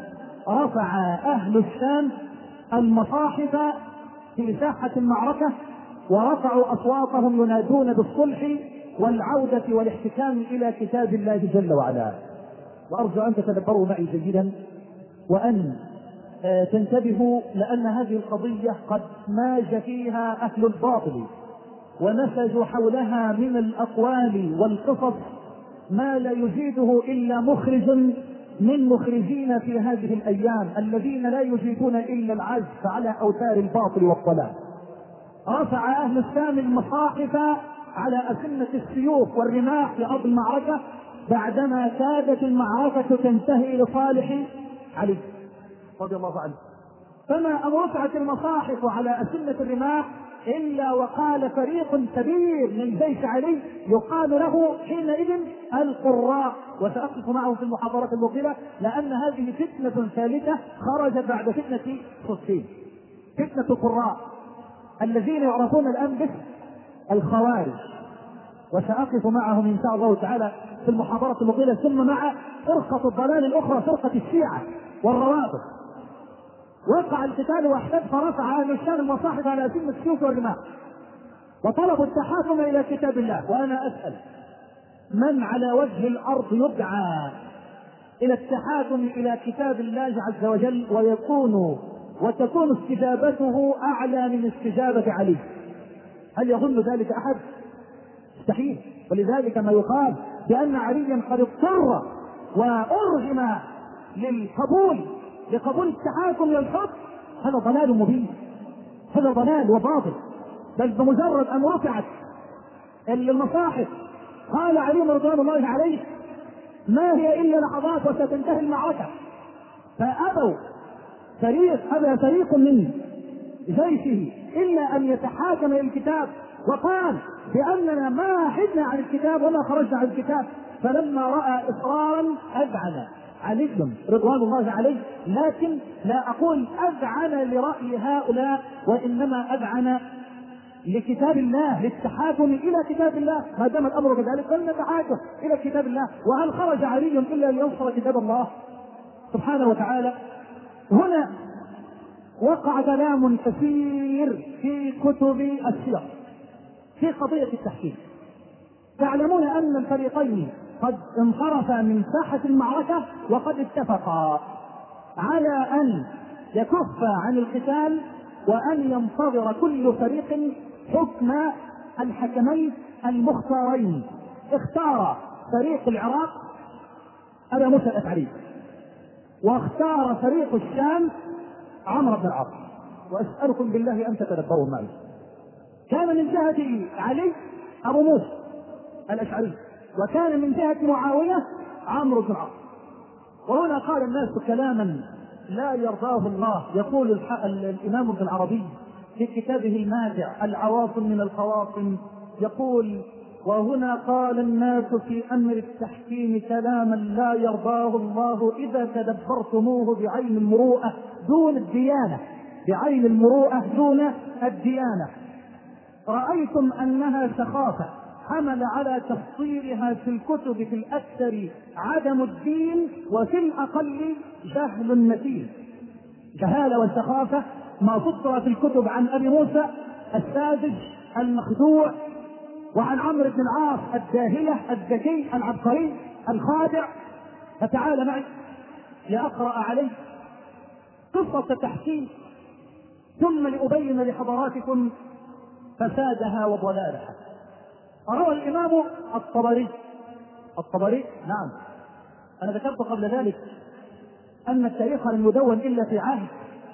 رفع أهل الشام المصاحف في ساحة المعركة، ورفعوا أصواتهم ينادون بالصلح والعودة والاحتكام إلى كتاب الله جل وعلا. وأرجو أن تتدبروا معي جيدا وأن تنتبهوا، لأن هذه القضية قد ماج فيها أهل الباطل ونسجوا حولها من الأقوال والقصص ما لا يجيده إلا مخرج من مخرجين في هذه الأيام الذين لا يجيدون إلا العزف على أوتار الباطل والضلال. رفع أهل الشام المصاحف على أسنة السيوف والرماح في أرض المعركة بعدما كادت المعركة تنتهي لصالح علي رضي الله عنه. فما أن رفعت المصاحف على أسنة الرماح إلا وقال فريق كبير من جيش علي يقال له حينئذ القراء، وسأقف معه في المحاضرة المقبلة، لأن هذه فتنة ثالثة خرجت بعد فتنة صفين، فتنة القراء الذين يعرفون الآن باسم الخوارج، وسأقف معهم إن شاء الله تعالى في المحاضرة المقبلة، ثم مع فرقة الضلال الأخرى فرقة الشيعة والروافض. وقع القتال واحتد، فرفع أهل الشام المصاحف على أسنة السيوف والرماح وطلبوا التحاكم إلى كتاب الله. وأنا أسأل من على وجه الأرض يدعى إلى التحاكم إلى كتاب الله عز وجل وتكون استجابته أعلى من استجابة علي؟ هل يظن ذلك أحد؟ مستحيل. ولذلك ما يقال بأن عليا قد اضطر وأرغم لقبول التحاكم للحكم، هذا ضلال مبين، هذا ضلال وباطل. بل بمجرد أن رفعت المصاحف قال علي رضوان الله عليه ما هي إلا لحظات وستنتهي المعركة، فأبى فريق من جيشه إلا أن يتحاكم إلى الكتاب، وقال بأننا ما حدنا عن الكتاب وما خرجنا عن الكتاب. فلما رأى إصرارا أذعن علي رضوان الله عليه، لكن لا أقول أذعن لرأي هؤلاء، وإنما أذعن لكتاب الله، للتحاكم إلى كتاب الله. ما دام الأمر كذلك فلنتحاكم إلى كتاب الله. وهل خرج علي إلا لينصر كتاب الله سبحانه وتعالى؟ هنا وقع كلام كثير في كتب السير في قضية التحكيم. تعلمون أن الفريقين قد انصرفا من ساحة المعركة وقد اتفقا على أن يكفا عن القتال وأن ينتظر كل فريق حكم الحكمين المختارين. اختار فريق العراق أبا موسى الأشعري، واختار فريق الشام عمرو بن العاص. وأسألكم بالله أن تتدبروا معي. كان من جهة علي أبو موسى الأشعري، وكان من جهة معاوية عمرو بن العاص. وهنا قال الناس كلاما لا يرضاه الله. يقول الإمام ابن العربي في كتابه الماتع العواصم من الخواصم، يقول: وهنا قال الناس في أمر التحكيم كلاما لا يرضاه الله إذا تدبرتموه بعين المروءة دون الديانة، بعين المروءة دون الديانة. رأيتم أنها سخافة حمل على تفصيلها في الكتب في الأكثر عدم الدين، وفي الأقل جهل متين. جهالة والسخافة ما فصل في الكتب عن أبي موسى الساذج المخدوع، وعن عمرو بن العاص الداهية الذكي العبقري الخادع. فتعال معي لأقرأ عليك قصة تحكيم، ثم لأبين لحضراتكم فسادها وضلالها. روى الإمام الطبري نعم، أنا ذكرت قبل ذلك أن التاريخ لم يدون إلا في عهد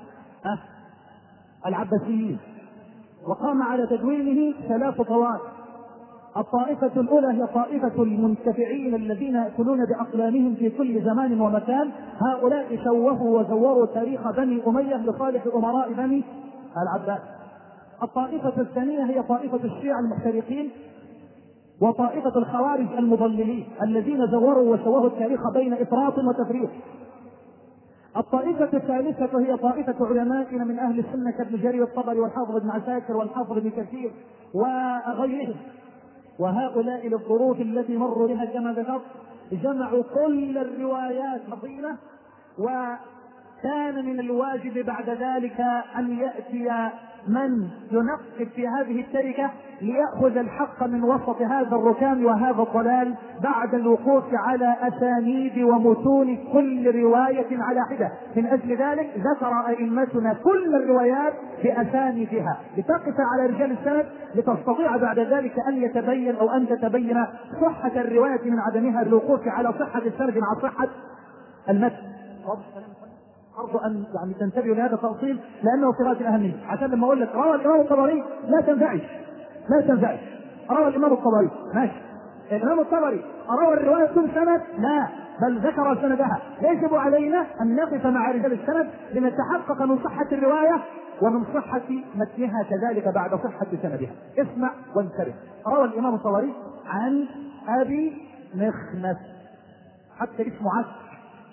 العباسيين، وقام على تدوينه 3 طوائف. الطائفة الأولى هي طائفة المنتفعين الذين يأكلون بأقلامهم في كل زمان ومكان. هؤلاء شوهوا وزوروا تاريخ بني أمية لصالح أمراء بني العباس. الطائفة الثانية هي طائفة الشيعة المحترقين، وطائفة الخوارج المضللين الذين زوروا وشوهوا التاريخ بين إفراط وتفريط. الطائفة الثالثة هي طائفة علمائنا من أهل السنة كابن جرير الطبري والحافظ بن عساكر والحافظ بن كثير وغيرهم. وهؤلاء للظروف التي مروا بها كما ذكرت جمعوا كل الروايات العظيمة كان من الواجب بعد ذلك أن يأتي من ينقب في هذه التركة ليأخذ الحق من وسط هذا الركام وهذا الضلال بعد الوقوف على أسانيد ومتون كل رواية على حدة. من أجل ذلك ذكر أئمتنا كل الروايات بأسانيدها لتقف على رجال السند، لتستطيع بعد ذلك أن يتبين أو أن تتبين صحة الرواية من عدمها بالوقوف على صحة السند مع صحة المتن. أرجو أن يعني تنتبهوا لهذا التفصيل لأنه في غاية الأهمية، عشان لما أقول لك روى الإمام الطبري لا تنزعج، لا تنزعج. روى الإمام الطبري ماشي، الإمام الطبري روى الرواية كل سند؟ لا، بل ذكر سندها. يجب علينا أن نقف مع رجال السند لنتحقق من صحة الرواية ومن صحة متنها كذلك بعد صحة سندها. اسمع وانتبه. روى الإمام الطبري عن أبي مخنث، حتى اسمه عسر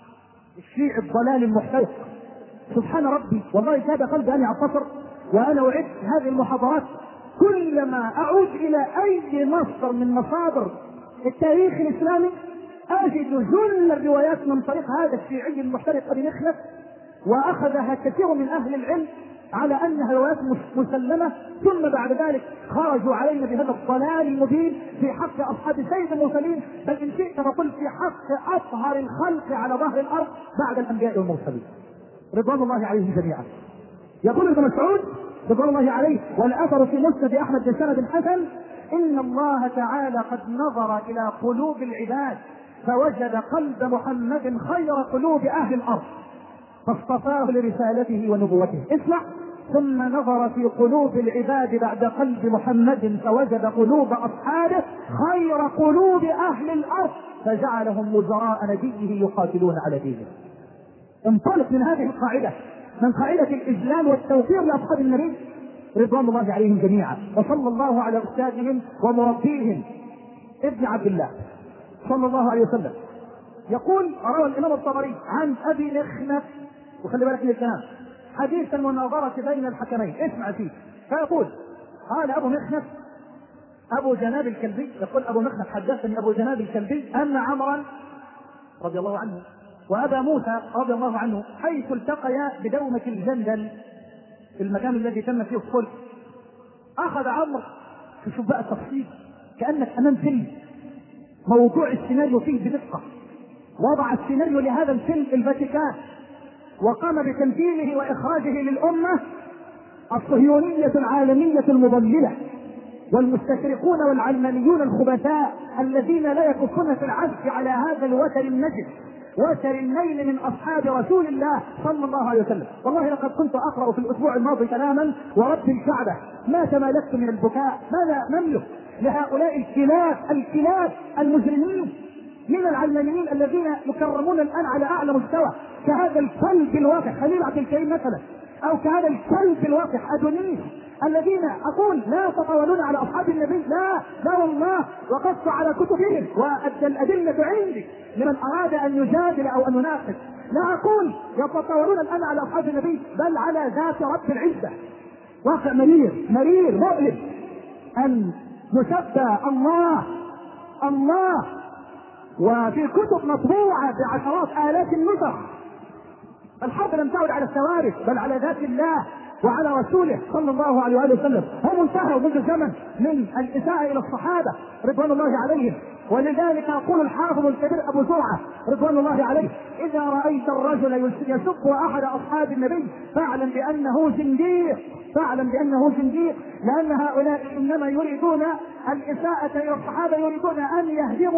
الشيع الضلال المحترق. سبحان ربي، والله كاد قلبي ان يعتصر وانا اعد هذه المحاضرات. كلما اعود الى اي مصدر من مصادر التاريخ الاسلامي اجد جل الروايات من طريق هذا الشيعي المحترق ابي مخنث، واخذها كثير من اهل العلم على انها روايات مسلمه، ثم بعد ذلك خرجوا علينا بهذا الضلال المبين في حق اصحاب سيد المرسلين، بل ان شئت فقل في حق اطهر الخلق على ظهر الارض بعد الانبياء والمرسلين رضوان الله عليهم جميعا. يقول ابن مسعود رضوان الله عليه والاثر في مسند احمد بسند حسن: ان الله تعالى قد نظر الى قلوب العباد فوجد قلب محمد خير قلوب اهل الارض فاصطفاه لرسالته ونبوته. اسمع: ثم نظر في قلوب العباد بعد قلب محمد فوجد قلوب اصحابه خير قلوب اهل الارض فجعلهم وزراء نبيه يقاتلون على دينه. انطلق من هذه القاعده، من قاعده الاجلال والتوفير لاصحاب النبي رضوان الله عليهم جميعا. وصلى الله على استاذهم ومربيهم ابن عبد الله صلى الله عليه وسلم. يقول: روى الامام الطبري عن ابي مخنث، وخلي بالك من الكلام، حديث المناظرة بين الحكمين. اسمع فيه. فيقول: قال أبو مخنث أبو جناب الكلبي، يقول أبو مخنث: حدثني أبو جناب الكلبي أن عمرا رضي الله عنه وأبا موسى رضي الله عنه حيث التقيا بدومة الجندل في المكان الذي تم فيه الصلح، أخذ عمرو، شوف بقى التفصيل كأنك أمام فيلم، موضوع السيناريو فيه بدقة، وضع السيناريو لهذا الفيلم الفاتيكان، وقام بتمثيله واخراجه للامه الصهيونيه العالميه المضلله والمستشرقون والعلمانيون الخبثاء الذين لا يكفون في العزف على هذا الوتر النجس، وتر النيل من اصحاب رسول الله صلى الله عليه وسلم. والله لقد كنت اقرا في الاسبوع الماضي كلاما ورب الكعبه ما تمالكت من البكاء. ماذا نملك لهؤلاء الكلاب المجرمين من العلمانيين الذين يكرمون الان على اعلى مستوى، كهذا الكلب الواقع خليل عبد الكريم مثلا، او كهذا الكلب الواقع ادونيس، الذين اقول لا يتطاولون على اصحاب النبي، لا والله، وقفت على كتبهم والادله عندي لمن اراد ان يجادل او ان يناقش. لا اقول يتطاولون الان على اصحاب النبي، بل على ذات رب العزه. واقع مرير مؤلم ان يشبه الله وفي كتب مطبوعة بعشرات آلاف النسخ. الحرب لم تعد على الثوارث بل على ذات الله وعلى رسوله صلى الله عليه وآله وسلم. هم انتهوا منذ زمن من الإساءة إلى الصحابة رضوان الله عليهم. ولذلك يقول الحافظ الكبير أبو زرعة رضوان الله عليه: إذا رأيت الرجل يسب أحد أصحاب النبي فاعلم بأنه زنديق، لأن هؤلاء إنما يريدون الإساءة إلى الصحابة، يريدون أن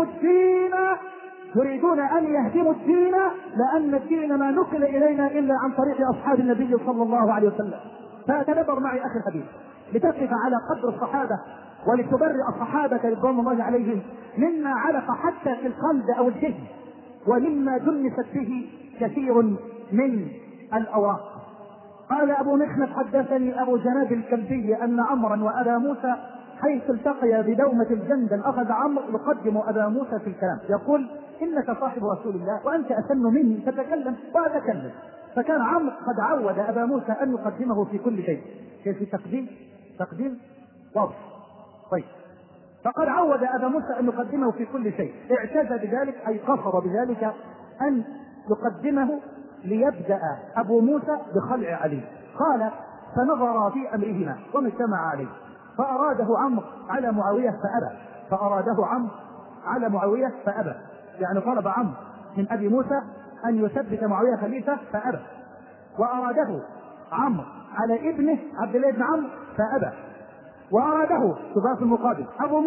يهدموا الدين، لأن الدين ما نقل إلينا إلا عن طريق أصحاب النبي صلى الله عليه وسلم. فتدبر معي أخي الحبيب لتقف على قدر الصحابة ولتبرئ الصحابة رضوان الله عليهم مما علق حتى في القلب أو الجسم، ومما دنست به كثير من الأوراق. قال أبو مخنث: حدثني أبو جناب الكلبي أن عمرا وأبا موسى حيث التقيا بدومة الجندل أخذ عمرو يقدم أبا موسى في الكلام، يقول: إنك صاحب رسول الله وأنت أسن مني تتكلم وأتكلم. فكان عمرو قد عود أبا موسى أن يقدمه في كل شيء. كيف تقديم وصف. طيب، فقد عود أبا موسى أن يقدمه في كل شيء، اعتاد بذلك أي قصر بذلك أن يقدمه ليبدأ أبو موسى بخلع علي. قال فنظر في أمرهما وما اجتمع عليه، فأراده عمرو على معاوية فأبى، فأراده عمرو على معاوية فأبى، يعني طلب عمرو من أبي موسى أن يثبت معاوية خليفة فأبى، وأراده عمرو على ابنه عبد الله بن عمرو فأبى، وأراده في المقابل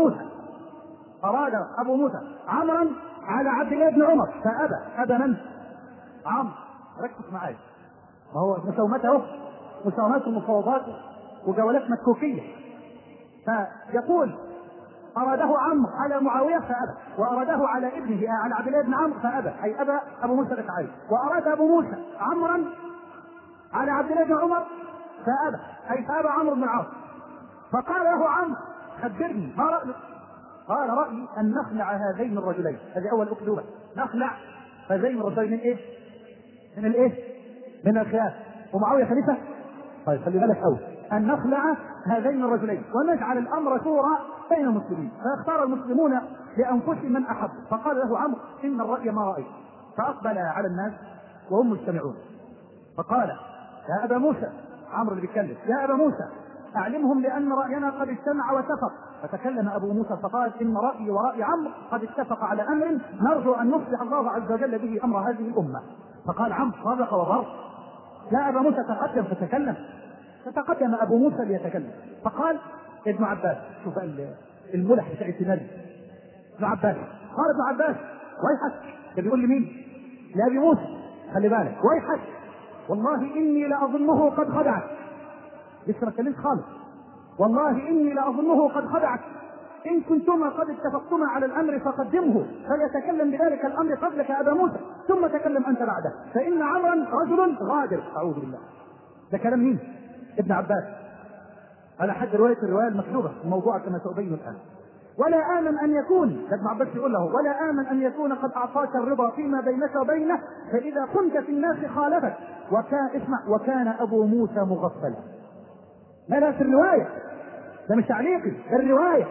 أراد أبو موسى عمرا على عبد الله بن عمر فأبى. أبى من؟ عمرو. ركز معايا، ما هو مساومته مساومات ومفاوضات وجولات مكوكية. فيقول أراده عمرو على معاوية فأبى، وأراده على ابنه على عبد الله بن عمرو فأبى، أي أبى أبو موسى الأشعري. وأراد أبو موسى عمرا على عبد الله بن عمر فأبى، أي فأبى عمرو بن العاص. فقال له عمرو خبرني ما رأيك؟ قال رأيي أن نخلع هذين الرجلين. هذه أول أكذوبة، نخلع هذين الرجلين من إيه؟ من الإيه؟ من الخلاف. ومعاوية خليفة. طيب خلي بالك أول، أن نخلع هذين الرجلين ونجعل الأمر شورى بين المسلمين، فاختار المسلمون لأنفسهم من أحب. فقال له عمرو إن الرأي ما رأيت. فأقبل على الناس وهم مجتمعون، فقال يا أبا موسى، عمرو اللي بيتكلم، يا أبا موسى أعلمهم لأن رأينا قد اجتمع واتفق. فتكلم أبو موسى فقال إن رأيي ورأي عمرو قد اتفق على أمر نرجو أن يصلح الله عز وجل به أمر هذه الأمة. فقال عمرو صدق وبر. يا أبا موسى تقدم فتكلم. فتقدم أبو موسى ليتكلم، فقال ابن عباس، شوف الملح بتاع النبي، ابن عباس قال ابن عباس ويحك. ده بيقول لمين؟ لأبي موسى. خلي بالك، ويحك والله إني لأظنه قد خدعك. لسه ما اتكلمش خالص. والله إني لأظنه قد خدعك، إن كنتما قد اتفقتما على الأمر فقدمه فليتكلم بذلك الأمر قبلك أبا موسى، ثم تكلم أنت بعده، فإن عمرا رجل غادر. أعوذ بالله. ده كلام مين؟ ابن عباس على حد الرواية المكتوبة الموضوعة كما سأبين الآن. ولا آمن أن يكون، ابن عباس يقول له ولا آمن أن يكون قد أعطاك الرضا فيما بينك وبينه، فإذا كنت في الناس خالفك. وكان أبو موسى مغفلا. لا في الرواية، ده مش تعليقي، الرواية.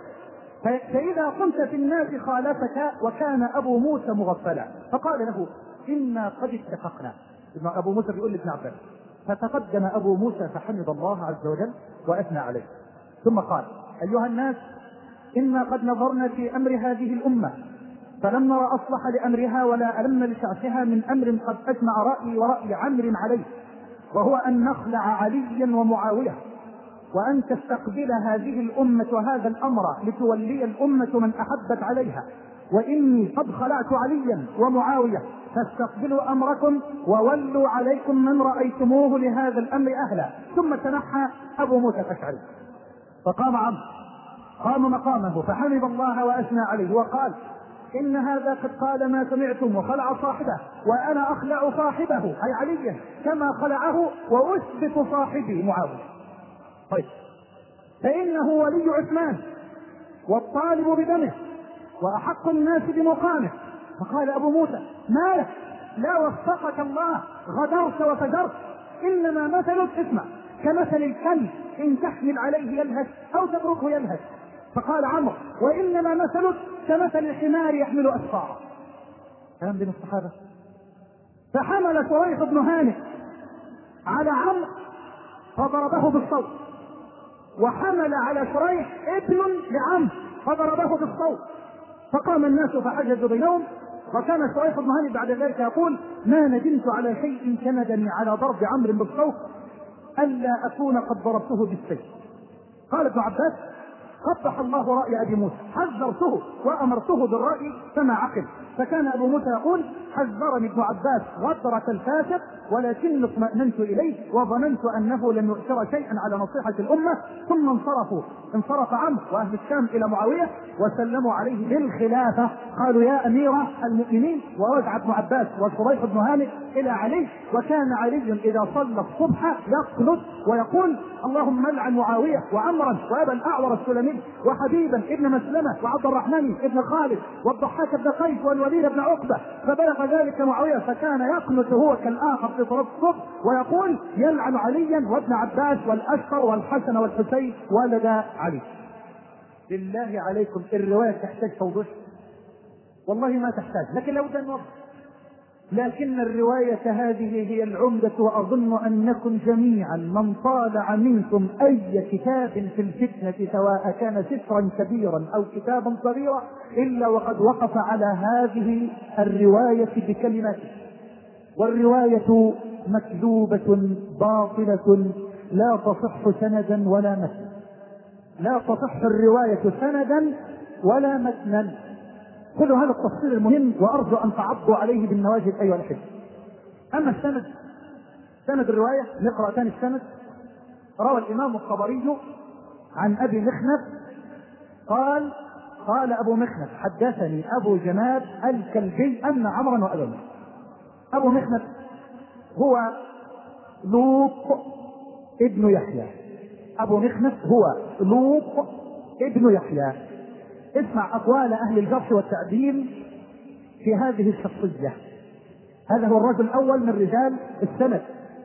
فإذا كنت في الناس خالفك وكان أبو موسى مغفلا. فقال له إنا قد اتفقنا. أبو موسى بيقول لابن عباس. فتقدم أبو موسى فحمد الله عز وجل وأثنى عليه، ثم قال أيها الناس إنا قد نظرنا في أمر هذه الأمة فلم نرى أصلح لأمرها ولا ألم لشعثها من أمر قد أجمع رأيي ورأي عمرو عليه، وهو أن نخلع عليا ومعاوية، وأن تستقبل هذه الأمة هذا الأمر لتولي الأمة من أحبت عليها، وإني قد خلعت عليا ومعاوية فاستقبلوا أمركم وولوا عليكم من رأيتموه لهذا الأمر أهلا. ثم تنحى أبو موسى الأشعري فقام عمرو، قام مقامه فحمد الله وأثنى عليه وقال إن هذا قد قال ما سمعتم وخلع صاحبه، وأنا أخلع صاحبه أي عليا كما خلعه وأثبت صاحبي معاوية. طيب فإنه ولي عثمان والطالب بدمه وأحق الناس بمقامه. فقال أبو موسى ما لك؟ لا وفقك الله، غدرت وفجرت، إنما مثلك اسمع كمثل الكلب إن تحمل عليه يلهث أو تتركه يلهث. فقال عمرو وإنما مثلك كمثل الحمار يحمل أسفارا. كلام بين الصحابة. فحمل شريح بن هانئ على عمرو فضربه بالصوت، وحمل على شريح ابن لعمرو فضربه بالصوت، فقام الناس فحجزوا بينهم. وكان شريح بن هانئ بعد ذلك يقول ما ندمت على شيء كندني على ضرب عمرو بالصوت ألا أكون قد ضربته بالسيف. قال ابن عباس قبح الله رأي أبي موسى، حذرته وأمرته بالرأي فما عقل. فكان أبو موسى يقول حذرني ابن عباس غدرة الفاسق ولكن اطمأننت إليه وظننت أنه لن يؤثر شيئا على نصيحة الأمة. ثم انصرف عمرو وأهل الشام إلى معاوية وسلموا عليه بالخلافة، قالوا يا أمير المؤمنين، ورجع ابن عباس وشريح بن هانئ إلى علي. وكان علي إذا صلى الصبح يقنط ويقول اللهم العن معاوية وعمرا وأبا الأعور السلمي وحبيبا ابن مسلمة وعبد الرحمن ابن خالد والضحاك بن قيس والوليد بن عقبة. فبلغ ذلك معاوية فكان يقنط هو كالآخر في صلاة الصبح ويقول يلعن عليا وابن عباس والأشقر والحسن والحسين ولد علي. بالله عليكم الرواية تحتاج توضيح؟ والله ما تحتاج، لكن لو كان لكن الرواية هذه هي العمدة، وأظن أنكم جميعا من طالع منكم أي كتاب في الفتنة سواء كان سفرا كبيرا أو كتابا صغيرا إلا وقد وقف على هذه الرواية بكلماته. والرواية مكذوبة باطلة لا تصح سندا ولا متنا، لا تصح الرواية سندا ولا متنا. خذوا هذا التفصيل المهم وأرجو أن تعضوا عليه بالنواجذ أيها الأحبة. أما السند، سند الرواية، نقرأ ثاني السند. روى الإمام الطبري عن أبي مخنف قال: قال أبو مخنف: حدثني أبو جناب الكلبي أن عمرا وأبا. أبو مخنف هو لوط ابن يحيى. أبو مخنف هو لوط ابن يحيى. اسمع أقوال أهل الجرح والتعديل في هذه الشخصية. هذا هو الرجل الأول من رجال السند،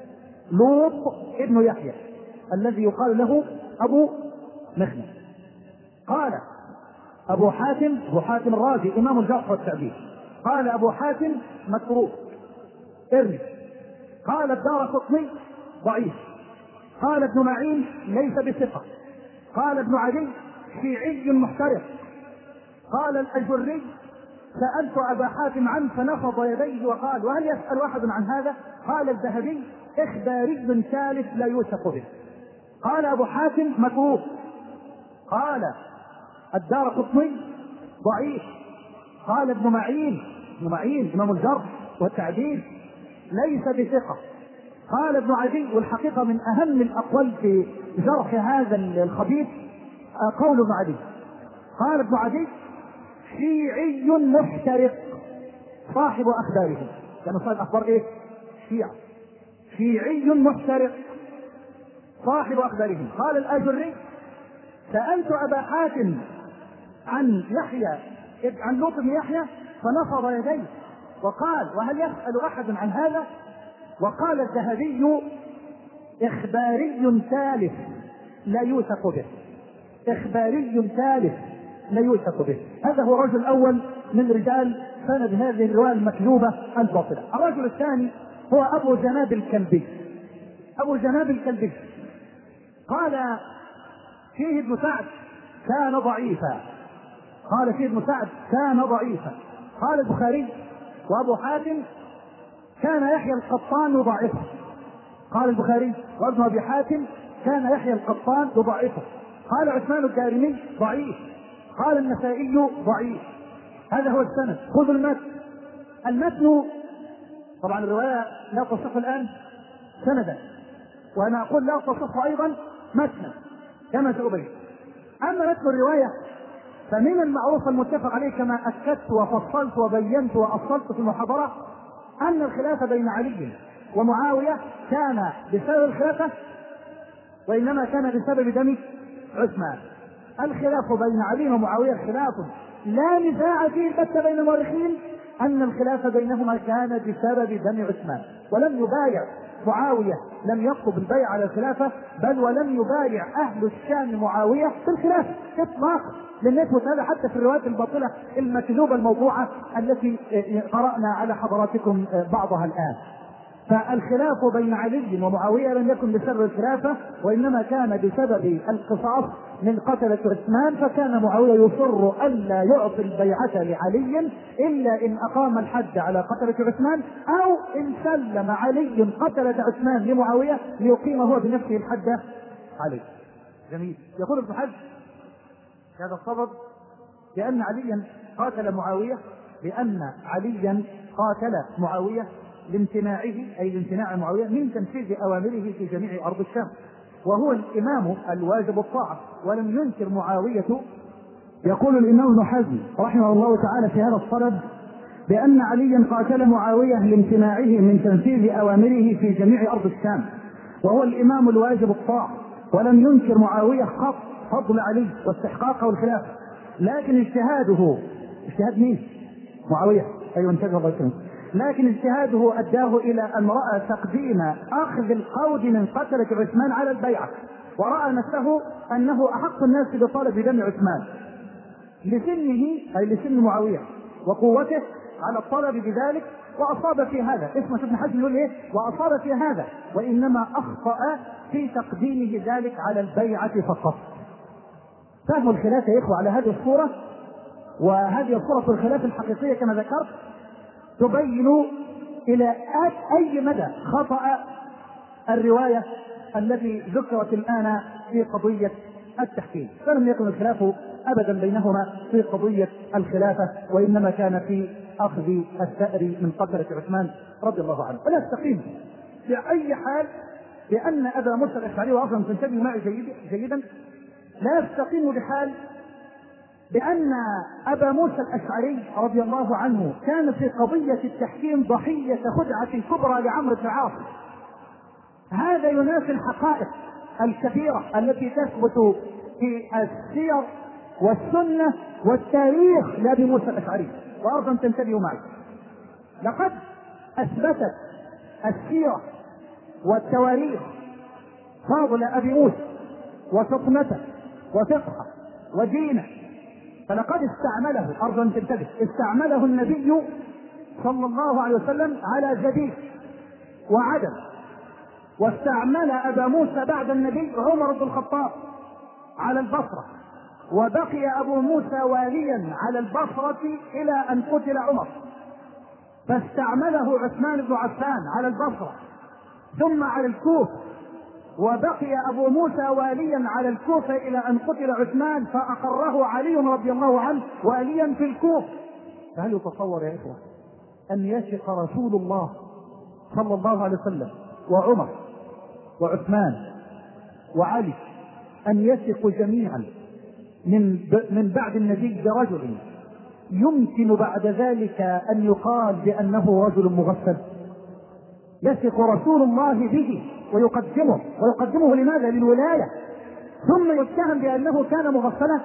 لوط ابن يحيى الذي يقال له أبو مخنف. قال أبو حاتم الرازي إمام الجرح والتعديل قال أبو حاتم متروك ارمي. قال الدارقطني ضعيف. قال ابن معين ليس بثقة. قال ابن عدي شيعي محترق. قال الأجري سألت أبا حاتم عنه فنفض يديه وقال: وهل يسأل واحد عن هذا؟ قال الذهبي إخباري ثالث لا يوثق به. قال أبو حاتم متروك. قال الدارقطني ضعيف. قال ابن معين إمام الجرح والتعديل ليس بثقة. قال ابن عدي، والحقيقة من أهم الأقوال في جرح هذا الخبيث قول ابن عدي. قال ابن عدي شيعي محترق صاحب أخبارهم، كان صاحب أخبار إيه؟ شيعي محترق صاحب أخبارهم. قال الأجري سألت أبا حاتم عن لوط بن يحيى فنفض يديه وقال: وهل يسأل أحد عن هذا؟ وقال الذهبي إخباري ثالث لا يوثق به. إخباري ثالث لا يوثق به. هذا هو الرجل الأول من رجال سند هذه الرواية المكذوبة الباطلة. الرجل الثاني هو أبو جناب الكلبي. أبو جناب الكلبي قال فيه ابن سعد كان ضعيفا. قال فيه ابن سعد كان ضعيفا. قال البخاري وأبو حاتم كان يحيى القطان يضعفه. قال البخاري وابن أبي حاتم كان يحيى القطان يضعفه. قال عثمان الدارمي ضعيف. قال النسائي ضعيف. هذا هو السند. خذوا المتن طبعا الرواية لا تصح الآن سندا، وأنا أقول لا تصح أيضا متنا كما سأبين. أما متن الرواية فمن المعروف المتفق عليه كما أكدت وفصلت وبينت وأصلت في المحاضرة أن الخلافة بين علي ومعاوية كان بسبب الخلافة وإنما كان بسبب دم عثمان. الخلاف بين علي ومعاوية خلاف لا نزاع فيه البتة بين المؤرخين أن الخلاف بينهما كان بسبب دم عثمان، ولم يبايع معاوية، لم يطلب البيع على الخلافة، بل ولم يبايع أهل الشام معاوية في الخلافة إطلاقا. لن يثبت هذا حتى في الروايات الباطلة المكذوبة الموضوعة التي قرأنا على حضراتكم بعضها الآن. فالخلاف بين علي ومعاوية لم يكن بسبب الخلافة وإنما كان بسبب القصاص من قتلة عثمان، فكان معاوية يصر ألا يعطي البيعة لعلي إلا إن أقام الحد على قتلة عثمان أو إن سلم علي قتلة عثمان لمعاوية ليقيم هو بنفسه الحد عليه. جميل. يقول ابن حجر هذا السبب لأن عليا قاتل معاوية، لأن عليا قاتل معاوية لامتناعه أي لامتناع معاوية من تنفيذ أوامره في جميع أرض الشام، وهو الإمام الواجب الطاعة ولم ينكر معاوية. يقول الإمام ابن حزم رحمه الله تعالى في هذا الصدد بأن عليا قاتل معاوية لامتناعه من تنفيذ أوامره في جميع أرض الشام، وهو الإمام الواجب الطاعة ولم ينكر معاوية قط فضل علي واستحقاقه الخلافة، لكن اجتهاده اجتهاد مين؟ معاوية. أيوة انتبه الله يكرمك. لكن اجتهاده أداه إلى أن رأى تقديم أخذ القود من قتلة عثمان على البيعة، ورأى نفسه أنه أحق الناس بطلب دم عثمان لسنه أي لسن معاوية وقوته على الطلب بذلك، وأصاب في هذا. اسمه ابن حزم يقول إيه؟ وأصاب في هذا، وإنما أخطأ في تقديمه ذلك على البيعة فقط. فهم الخلاف يا إخوة على هذه الصورة، وهذه الصورة الخلاف الحقيقية كما ذكرت تبين إلى أي مدى خطأ الرواية التي ذكرت الآن في قضية التحكيم. فلم يكن الخلاف أبدا بينهما في قضية الخلافة، وإنما كان في أخذ الثأر من قتلة عثمان رضي الله عنه. ولا يستقيم بأي حال لأن أبا موسى الأشعري، وأصلا تنتبه معي جيدا، لا يستقيم بحال بأن أبا موسى الأشعري رضي الله عنه كان في قضية التحكيم ضحية خدعة كبرى لعمرو بن العاص. هذا ينافي الحقائق الكثيرة التي تثبت في السير والسنة والتاريخ لأبي موسى الأشعري. وأرجو أن تنتبهوا معي، لقد أثبتت السيرة والتواريخ فضل أبي موسى وفطنته وفقهه ودينه، فلقد استعمله، أرجو أن تنتبه، استعمله النبي صلى الله عليه وسلم على جديد وعدم، واستعمل أبا موسى بعد النبي عمر بن الخطاب على البصرة، وبقي أبو موسى واليا على البصرة إلى أن قتل عمر، فاستعمله عثمان بن عفان على البصرة ثم على الكوفة، وبقي أبو موسى واليا على الكوفة إلى أن قتل عثمان فأقره علي رضي الله عنه واليا في الكوفة. فهل يتصور يا إخوة أن يثق رسول الله صلى الله عليه وسلم وعمر وعثمان وعلي أن يثقوا جميعا من بعد النبي برجل يمكن بعد ذلك أن يقال بأنه رجل مغفل؟ يثق رسول الله به ويقدمه لماذا؟ للولاية، ثم يتهم بأنه كان مغفلا.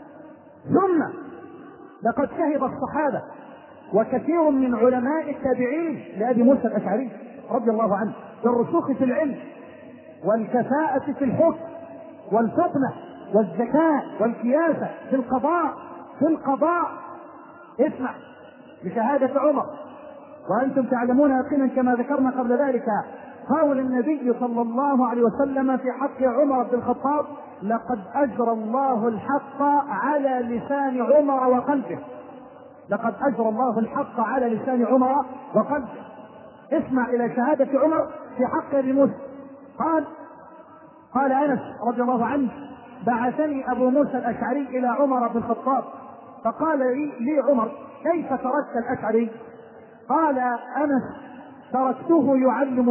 ثم لقد شهد الصحابة وكثير من علماء التابعين لأبي موسى الأشعري رضي الله عنه بالرسوخ في العلم والكفاءة في الحكم والفطنة والذكاء والكياسة في القضاء. اسمع بشهادة عمر، وأنتم تعلمون يقينا كما ذكرنا قبل ذلك قول النبي صلى الله عليه وسلم في حق عمر بن الخطاب: لقد أجرى الله الحق على لسان عمر وقلبه. لقد أجرى الله الحق على لسان عمر وقلبه. اسمع إلى شهادة عمر في حق ابي موسى. قال أنس رضي الله عنه: بعثني أبو موسى الأشعري إلى عمر بن الخطاب فقال لي عمر: كيف تركت الأشعري؟ قال أنس: تركته يعلم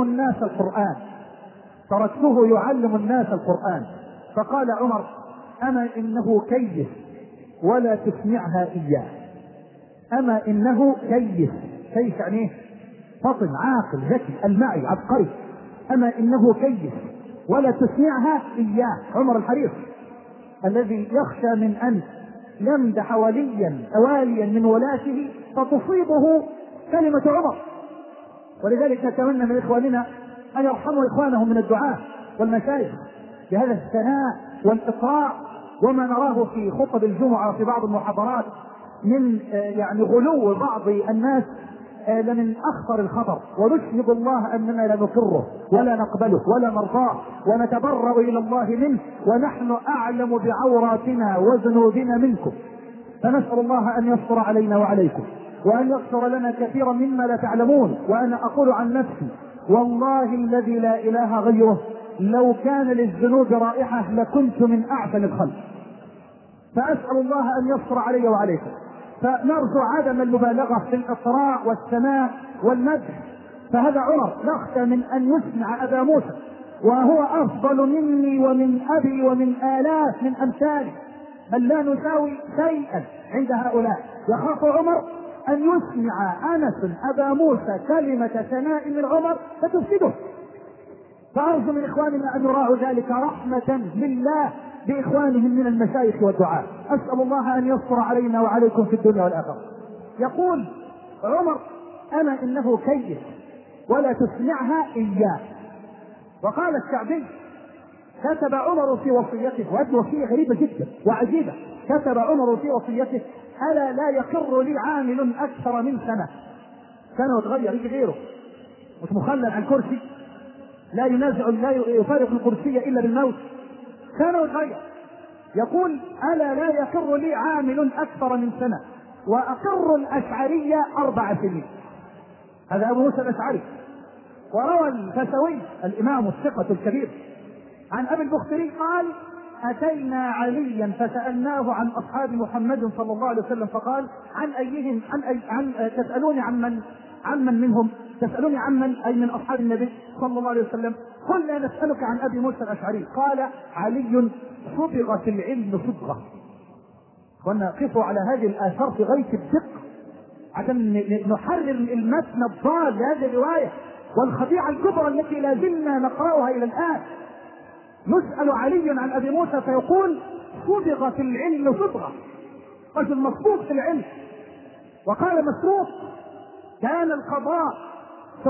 الناس القرآن. فقال عمر: أما إنه كيس ولا تسمعها إياه. أما إنه كيس يعني فطن عاقل ذكي المعي عبقري. أما إنه كيس ولا تسمعها إياه. عمر الحريص الذي يخشى من أن يمدح واليا من ولاته فتصيبه كلمة عمر. ولذلك نتمنى من إخواننا أن يرحموا إخوانهم من الدعاة والمشايخ بهذا الثناء والإطراء، وما نراه في خطب الجمعة في بعض المحاضرات من غلو بعض الناس لمن أخطر الخطر. ونشهد الله أننا لا نقره ولا نقبله ولا نرضاه، ونتبرأ إلى الله منه، ونحن أعلم بعوراتنا وذنوبنا منكم. فنسأل الله أن يستر علينا وعليكم، وأن يغفر لنا كثيرا مما لا تعلمون. وأنا أقول عن نفسي والله الذي لا إله غيره لو كان للذنوب رائحة لكنت من أعفن الخلق. فأسأل الله أن يستر علي وعليكم. فنرجو عدم المبالغة في الإطراء والثناء والمدح. فهذا عمر نخشى من أن يسمع أبا موسى وهو أفضل مني ومن أبي ومن آلاف من أمثالي، بل لا نساوي شيئا عند هؤلاء. يخاف عمر أن يسمع أنس أبا موسى كلمة ثناء من عمر فتفسده. فأرجو من إخواننا أن يراعوا ذلك رحمة لله بإخوانهم من المشايخ والدعاء. أسأل الله أن يستر علينا وعليكم في الدنيا والآخرة. يقول عمر: أما إنه كيس ولا تسمعها إياه. وقال الشعبي: كتب عمر في وصيته، وهذه وصية غريبة جدا وعجيبة، كتب عمر في وصيته: ألا لا يقر لي عامل أكثر من سنة كان يتغير يجي غيره، مش مخلل عن كرسي، لا ينازع لا يفارق الكرسي الا بالموت، كان يتغير. يقول: الا لا يقر لي عامل اكثر من سنه واقر الاشعريه 4 سنين. هذا ابو موسى الاشعري. وروى الفسوي الامام الثقه الكبير عن ابي البختري قال: اتينا عليا فسالناه عن اصحاب محمد صلى الله عليه وسلم فقال: عن ايهم تسالوني عمن منهم؟ تسالوني عمن اي من اصحاب النبي صلى الله عليه وسلم؟ قلنا: نسالك عن ابي موسى الاشعري. قال: علي صبغ في العلم صبغه. قلنا قفوا على هذه الاثار في غايه الدقه عشان نحرر المتن الضال لهذه الروايه والخديعه الكبرى التي لا زلنا نقراها الى الان. نسأل علي عن ابي موسى فيقول: صبغ في العلم صبغه، رجل مصبوغ في العلم. وقال مسروق: كان القضاء في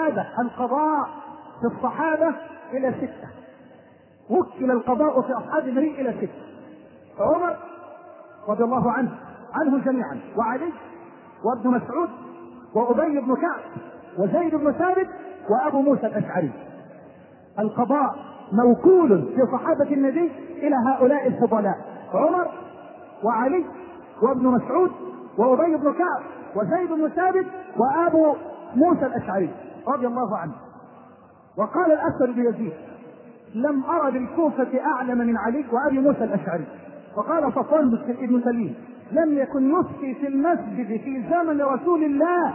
الصحابه الى 6، وكل القضاء في اصحاب النبي الى 6: عمر رضي الله عنهم جميعا، وعلي، وابن مسعود، وابي بن كعب، وزيد بن ثابت، وابو موسى الاشعري. القضاء موكول في صحابة النبي إلى هؤلاء الفضلاء: عمر، وعلي، وابن مسعود، وأبي بن كعب، وزيد بن ثابت، وأبو موسى الأشعري رضي الله عنه. وقال الأسود بن يزيد: لم أرى بالكوفة أعلم من علي وأبي موسى الأشعري. وقال صفوان بن سليم: لم يكن يفتي في المسجد في زمن رسول الله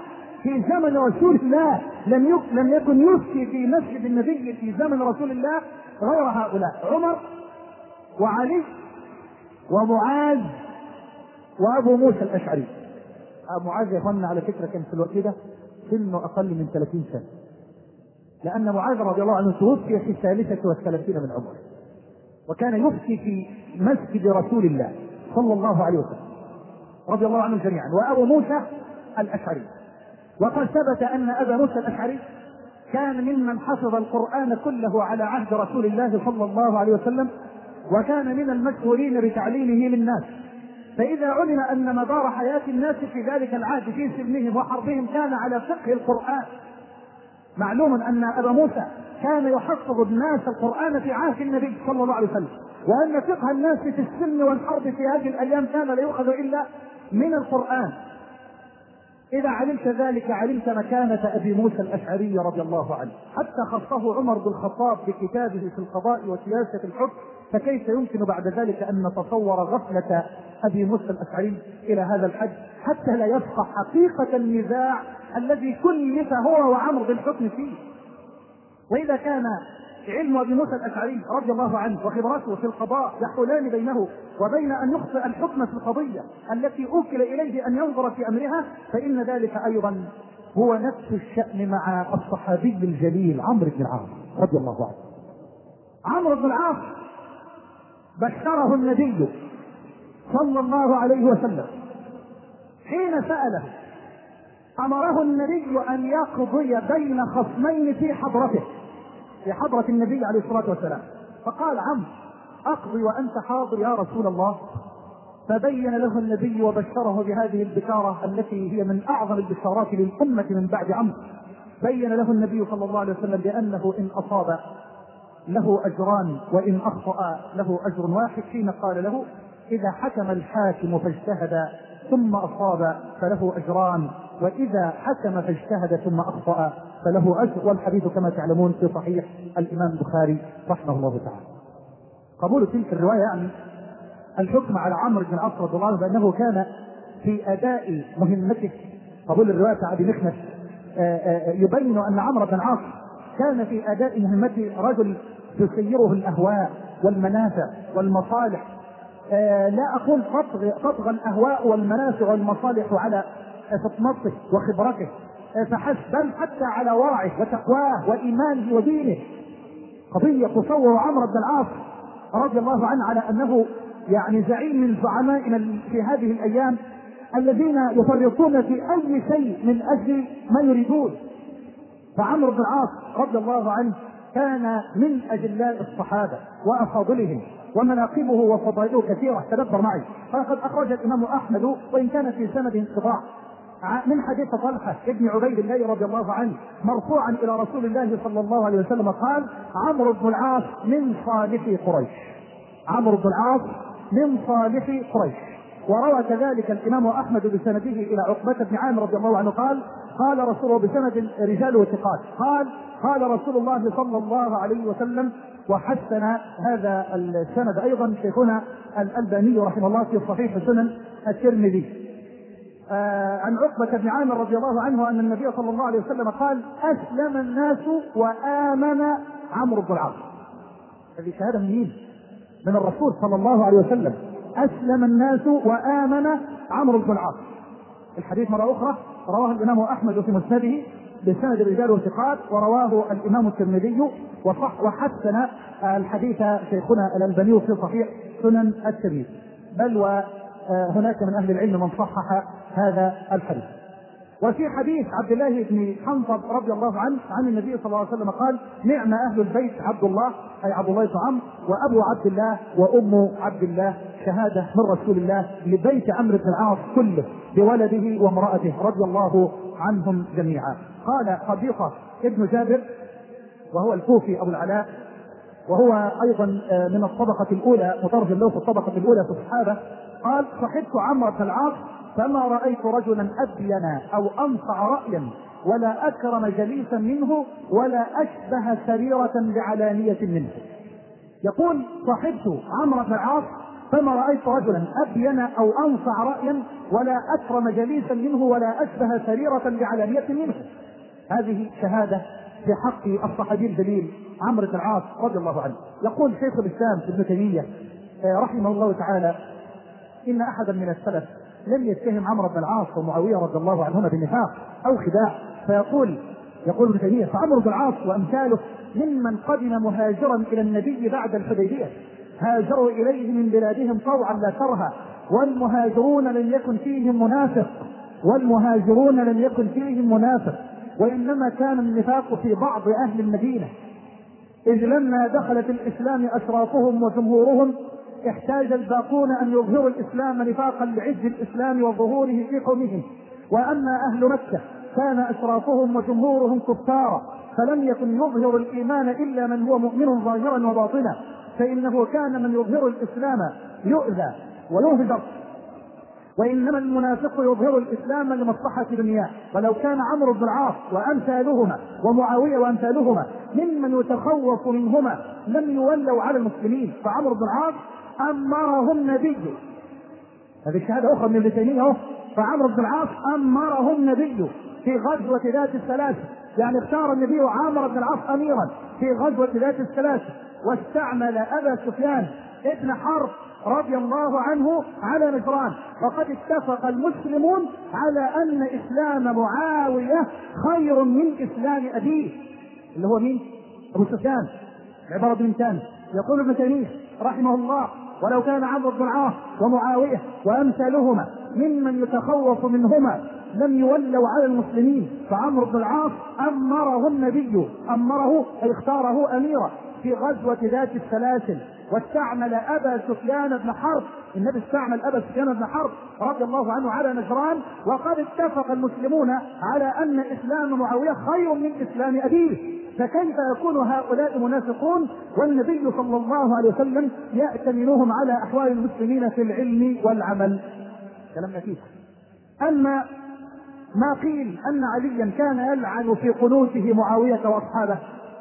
لم يكن يفتي في مسجد النبي في زمن رسول الله غير هؤلاء: عمر، وعلي، ومعاذ، وابو موسى الاشعري. معاذ يا اخوانا على فكره كان في الوقت ده سنه اقل من 30 سنه، لان معاذ رضي الله عنه توفي في 33 من عمره، وكان يفتي في مسجد رسول الله صلى الله عليه وسلم رضي الله عنهم جميعا. وابو موسى الاشعري، وقد ثبت ان ابا موسى الاشعري كان ممن حفظ القرآن كله على عهد رسول الله صلى الله عليه وسلم، وكان من المشهورين بتعليمه للناس. فإذا علم أن مدار حياة الناس في ذلك العهد في سلمهم وحربهم كان على فقه القرآن، معلوم أن أبا موسى كان يحفظ الناس القرآن في عهد النبي صلى الله عليه وسلم، وأن فقه الناس في السلم والحرب في هذه الأيام كان لا يؤخذ إلا من القرآن. إذا علمت ذلك علمت مكانة أبي موسى الأشعري رضي الله عنه، حتى خصه عمر بن الخطاب بكتابه في القضاء وسياسة الحكم. فكيف يمكن بعد ذلك أن نتصور غفلة أبي موسى الأشعري إلى هذا الحد حتى لا يفقه حقيقة النزاع الذي كلف هو وعمر بالحكم فيه؟ وإذا كان علم أبي موسى الأشعري رضي الله عنه وخبرته في القضاء يحولان بينه وبين أن يخطئ الحكم في القضية التي أوكل إليه أن ينظر في أمرها، فإن ذلك أيضا هو نفس الشأن مع الصحابي الجليل عمرو بن العاص رضي الله عنه. عمرو بن العاص بشره النبي صلى الله عليه وسلم حين سأله، أمره النبي أن يقضي بين خصمين في حضرة النبي عليه الصلاة والسلام. فقال عمرو: أقضي وأنت حاضر يا رسول الله؟ فبين له النبي وبشره بهذه البشارة التي هي من أعظم البشارات للأمة من بعد عمرو. بين له النبي صلى الله عليه وسلم بأنه إن أصاب له أجران وإن أخطأ له أجر واحد، حين قال له: إذا حكم الحاكم فاجتهد ثم أصاب فله أجران، وإذا حكم فاجتهد ثم أخطأ فله أجر. والحديث كما تعلمون في صحيح الإمام البخاري رحمه الله تعالى. قبول تلك الرواية يعني الحكم على عمرو بن العاص رضي الله عنه بأنه كان في أداء مهمته. قبول الرواية عن أبي مخنف يبين أن عمرو بن العاص كان في أداء مهمته رجل تسيره الأهواء والمنافع والمصالح. لا أقول تطغى الأهواء والمنافع والمصالح على فطنته وخبرته فحسب، بل حتى على ورعه وتقواه وإيمانه ودينه. قضية تصور عمرو بن العاص رضي الله عنه على أنه يعني زعيم من زعمائنا في هذه الأيام الذين يفرطون في أي شيء من أجل ما يريدون. فعمرو بن العاص رضي الله عنه كان من أجلاء الصحابة وأفاضلهم، ومناقبه وفضائله كثيرة. تدبر معي، فقد أخرج الإمام أحمد وإن كان في سند انقطاع من حديث طلحة ابن عبيد الله رضي الله عنه مرفوعا إلى رسول الله صلى الله عليه وسلم قال: عمرو بن العاص من صالح قريش. عمرو بن العاص من صالح قريش. وروى كذلك الإمام أحمد بسنده إلى عقبة بن عامر رضي الله عنه قال رسول الله بسند رجاله وثقات قال رسول الله صلى الله عليه وسلم، وحسن هذا السند أيضا شيخنا الألباني رحمه الله في صحيح سنن الترمذي عن عقبة بن عامر رضي الله عنه أن النبي صلى الله عليه وسلم قال: أسلم الناس وآمن عمرو بن العاص. هذه شهادة من مين؟ من الرسول صلى الله عليه وسلم. أسلم الناس وآمن عمرو بن العاص. الحديث مرة أخرى رواه الإمام أحمد في مسنده بسند الرجال والثقات، ورواه الإمام الترمذي وحسن الحديث شيخنا الألباني في صحيح سنن الترمذي، بل وهناك من أهل العلم من صحح هذا الحديث. وفي حديث عبد الله بن حنطب رضي الله عنه عن النبي صلى الله عليه وسلم قال: نعم أهل البيت عبد الله، أي عبد الله بن عمرو، وأبو عبد الله وأم عبد الله. شهادة من رسول الله لبيت عمرو بن العاص كله بولده وامرأته رضي الله عنهم جميعا. قال قبيصة ابن جابر وهو الكوفي أبو العلاء، وهو أيضا من الطبقة الأولى، مترجم له في الطبقة الأولى في الصحابة، قال: صحبت عمرو بن العاص فما رأيت رجلا أبين أو أنصع رأيا ولا أكرم جليسا منه ولا أشبه سريرة بعلانية منه. يقول: صحبت عمرو بن العاص فما رأيت رجلا أبين أو أنصع رأيا ولا أكرم جليسا منه ولا أشبه سريرة بعلانية منه. هذه شهادة في حق الصحابي الجليل عمرو بن العاص رضي الله عنه. يقول شيخ الإسلام ابن تيمية رحمه الله تعالى: إن أحدا من السلف لم يتهم عمرو بن العاص ومعاوية رضي الله عنهما بنفاق أو خداع، فيقول ابن تيمية: فعمرو بن العاص وأمثاله ممن قدم مهاجرا إلى النبي بعد الحديبية، هاجروا إليه من بلادهم طوعا لا كرها، والمهاجرون لم يكن فيهم منافق، وإنما كان النفاق في بعض أهل المدينة، إذ لما دخلت الإسلام أشرافهم وجمهورهم احتاج الباقون أن يظهروا الإسلام نفاقا لعز الإسلام وظهوره في قومهم. وأما أهل مكة كان أشرافهم وجمهورهم كفارا، فلم يكن يظهر الإيمان إلا من هو مؤمن ظاهرا وباطنا، فإنه كان من يظهر الإسلام يؤذى ويهجر، وإنما المنافق يظهر الإسلام لمصلحة دنياه. ولو كان عمرو بن العاص وأمثالهما ومعاوية وأمثالهما ممن يتخوف منهما لم يولوا على المسلمين، فعمرو بن العاص أمرهم نبي. هذه شهادة أخرى من ابن تيمية. فعمرو بن العاص أمرهم نبي في غزوة ذات السلاسل، يعني اختار النبي عمرو بن العاص أميرا في غزوة ذات السلاسل، واستعمل أبا سفيان ابن حرب رضي الله عنه على نجران. وقد اتفق المسلمون على أن إسلام معاوية خير من إسلام أبيه، اللي هو مين؟ أبو سفيان. عبارة بن ثاني. يقول ابن تيمية رحمه الله: ولو كان عمرو بن العاص ومعاوية وأمثالهما ممن يتخوف منهما لم يولوا على المسلمين، فعمرو بن العاص أمره النبي، أمره أي اختاره أميرا في غزوة ذات السلاسل، واستعمل أبا سفيان بن حرب. النبي استعمل أبا سفيان بن حرب رضي الله عنه على نجران. وقد اتفق المسلمون على أن إسلام معاوية خير من إسلام أبيه، فكيف يكون هؤلاء منافقون والنبي صلى الله عليه وسلم يأتمنهم على أحوال المسلمين في العلم والعمل؟ كلام نتيجة. أما ما قيل أن عليا كان يلعن في قنوته معاوية وأصحابه،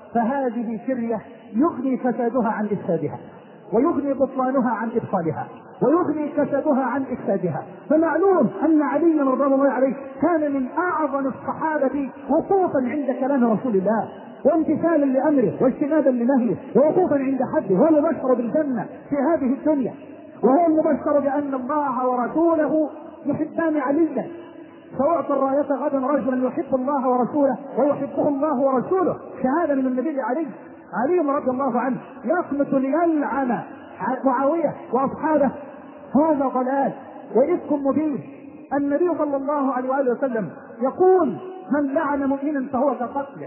فهذه شرية يغني فسادها عن إفسادها، ويغني بطلانها عن إبطالها، ويغني كسبها عن إفسادها. فمعلوم أن علي رضي الله عليه كان من أعظم الصحابة وقوفا عند كلام رسول الله، وامتثالا لأمره واجتنابا لنهيه، ووقوفا عند حده، وهو مبشر بالجنة في هذه الدنيا، وهو المبشر بأن الله ورسوله يحبان عليا، فأعطى الراية غدا رجلا يحب الله ورسوله ويحبه الله ورسوله. شهادة من النبي علي رضي الله عنه يقنط ليلعن معاوية وأصحابه، هذا ضلال وإفك مبين. النبي صلى الله عليه وآله وسلم يقول: من لعن مؤمنا فهو كقتله،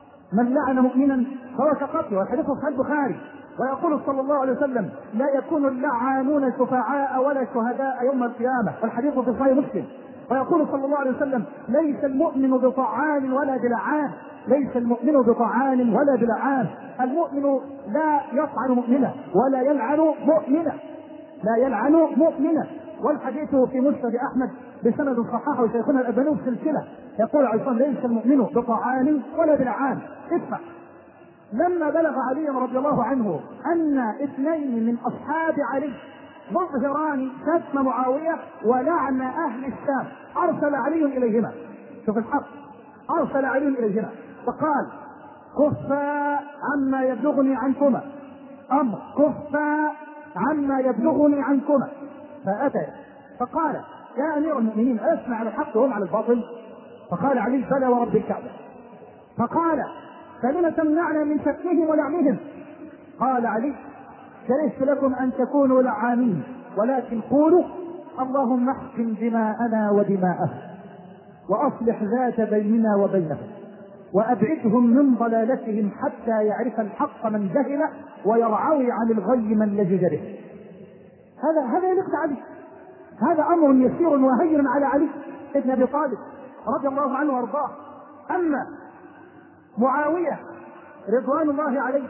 من لعن مؤمنا فهو كقتله، والحديث في صحيح البخاري. ويقول صلى الله عليه وسلم: لا يكون اللعانون شفعاء ولا شهداء يوم القيامة، والحديث في صحيح مسلم. ويقول صلى الله عليه وسلم: ليس المؤمن بطعان ولا بلعان، ليس المؤمن بطعان ولا بلعان. المؤمن لا يطعن مؤمنا ولا يلعن مؤمنا، لا يلعن مؤمنا. والحديث في مسند أحمد بسند صححه شيخنا الألباني في سلسلة، يقول عليه الصلاة والسلام: ليس المؤمن بطعان ولا بلعان. اسمع، لما بلغ علي رضي الله عنه أن اثنين من أصحاب علي مظهران شتم معاوية ولعن أهل الشام، أرسل علي إليهما. شوف الحق، أرسل علي إليهما فقال: كفا عما يبلغني عنكما، أمر كفا عما يبلغني عنكما. فأتى فقال: يا أمير المؤمنين، أسمع على الحق وهم على الباطل؟ فقال علي: بلى ورب الكعبة. فقال: فلم تمنعنا من شتمهم ولعنهم؟ قال علي: كرهت لكم أن تكونوا لعانين، ولكن قولوا: اللهم احكم دماءنا ودماءهم، وأصلح ذات بيننا وبينهم، وأبعدهم من ضلالتهم حتى يعرف الحق من جهل، ويرعوي عن الغي من لجج به. هذا يليق علي، هذا أمر يسير وهين على علي ابن أبي طالب رضي الله عنه وارضاه. أما معاوية رضوان الله عليه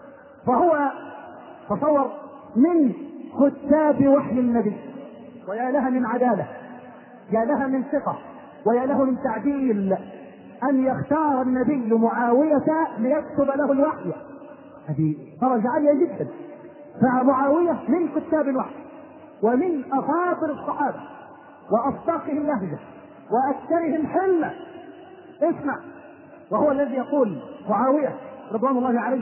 فهو تصور من كتاب وحي النبي، ويا لها من عدالة، يا لها من ثقة، ويا له من تعديل أن يختار النبي معاوية ليكتب له الوحي. هذه درجة عالية جدا. فمعاوية من كتاب الوحي ومن أفاضل الصحابة وأصدقهم لهجة وأكثرهم حلمة. اسمع، وهو الذي يقول معاوية رضوان الله عليه،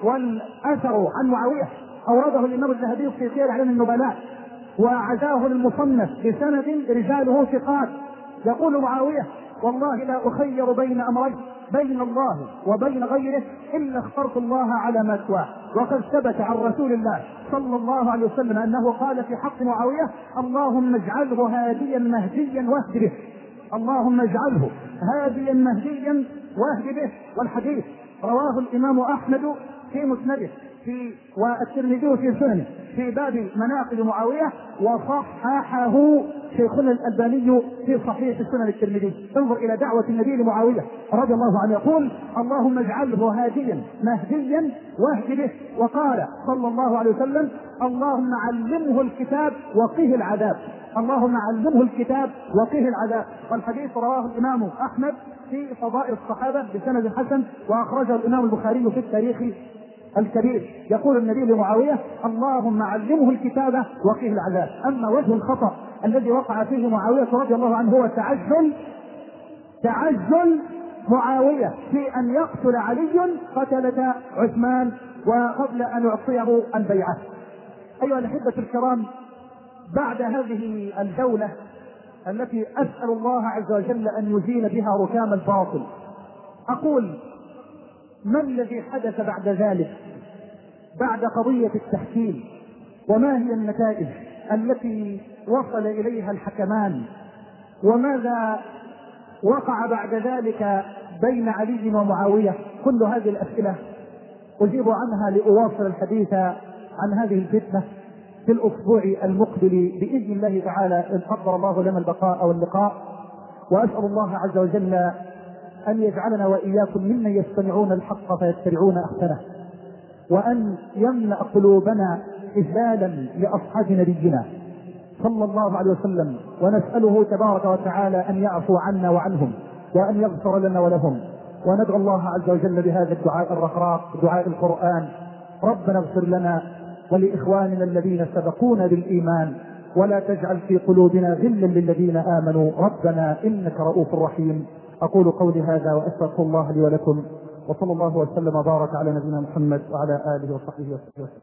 والأثر عن معاوية أورده الإمام الذهبي في سير أعلام النبلاء وعزاه للمصنف بسند رجاله ثقات. يقول معاوية: والله لا أخير بين أمرين، بين الله وبين غيره، إلا اخترت الله على ما سواه. وقد ثبت عن رسول الله صلى الله عليه وسلم أنه قال في حق معاوية: اللهم اجعله هاديا مهديا واهد به، اللهم اجعله هاديا مهديا واهد به. والحديث رواه الإمام أحمد في مسنده والترمذي في سننه في باب مناقب معاوية، وصححه شيخنا الألباني في صحيح سنن الترمذي. انظر إلى دعوة النبي لمعاوية رضي الله عنه، يقول: اللهم اجعله هاديا مهديا واهد به. وقال صلى الله عليه وسلم: اللهم علمه الكتاب وقه العذاب، اللهم علمه الكتاب وقه العذاب. والحديث رواه الإمام أحمد في فضائل الصحابة بسند حسن، وأخرجه الإمام البخاري في التاريخ الكبير. يقول النبي لمعاوية: اللهم علمه الكتاب وقه العذاب. أما وجه الخطأ الذي وقع فيه معاوية رضي الله عنه هو تعجل معاوية في أن يقتل علي قتلة عثمان وقبل أن يعطيه البيعة. أيها الأحبة الكرام، بعد هذه الجولة التي أسأل الله عز وجل أن يزيل بها ركام الباطل، أقول: ما الذي حدث بعد ذلك، بعد قضية التحكيم؟ وما هي النتائج التي وصل إليها الحكمان؟ وماذا وقع بعد ذلك بين علي ومعاوية؟ كل هذه الأسئلة أجيب عنها لأواصل الحديث عن هذه الفتنة في الأسبوع المقبل بإذن الله تعالى، إن قدر الله لنا البقاء واللقاء. وأسأل الله عز وجل أن يجعلنا وإياكم ممن يستمعون الحق فيتبعون أحسنه، وأن يملأ قلوبنا إجلالا لأصحاب نبينا صلى الله عليه وسلم، ونسأله تبارك وتعالى أن يعفو عنا وعنهم، وأن يغفر لنا ولهم. وندعو الله عز وجل بهذا الدعاء الرقراق، دعاء القرآن: ربنا اغفر لنا ولإخواننا الذين سبقونا بالإيمان، ولا تجعل في قلوبنا غلا للذين آمنوا، ربنا إنك رؤوف رحيم. أقول قولي هذا وأستغفر الله لي ولكم، وصلى الله وسلم وبارك على نبينا محمد وعلى آله وصحبه وسلم.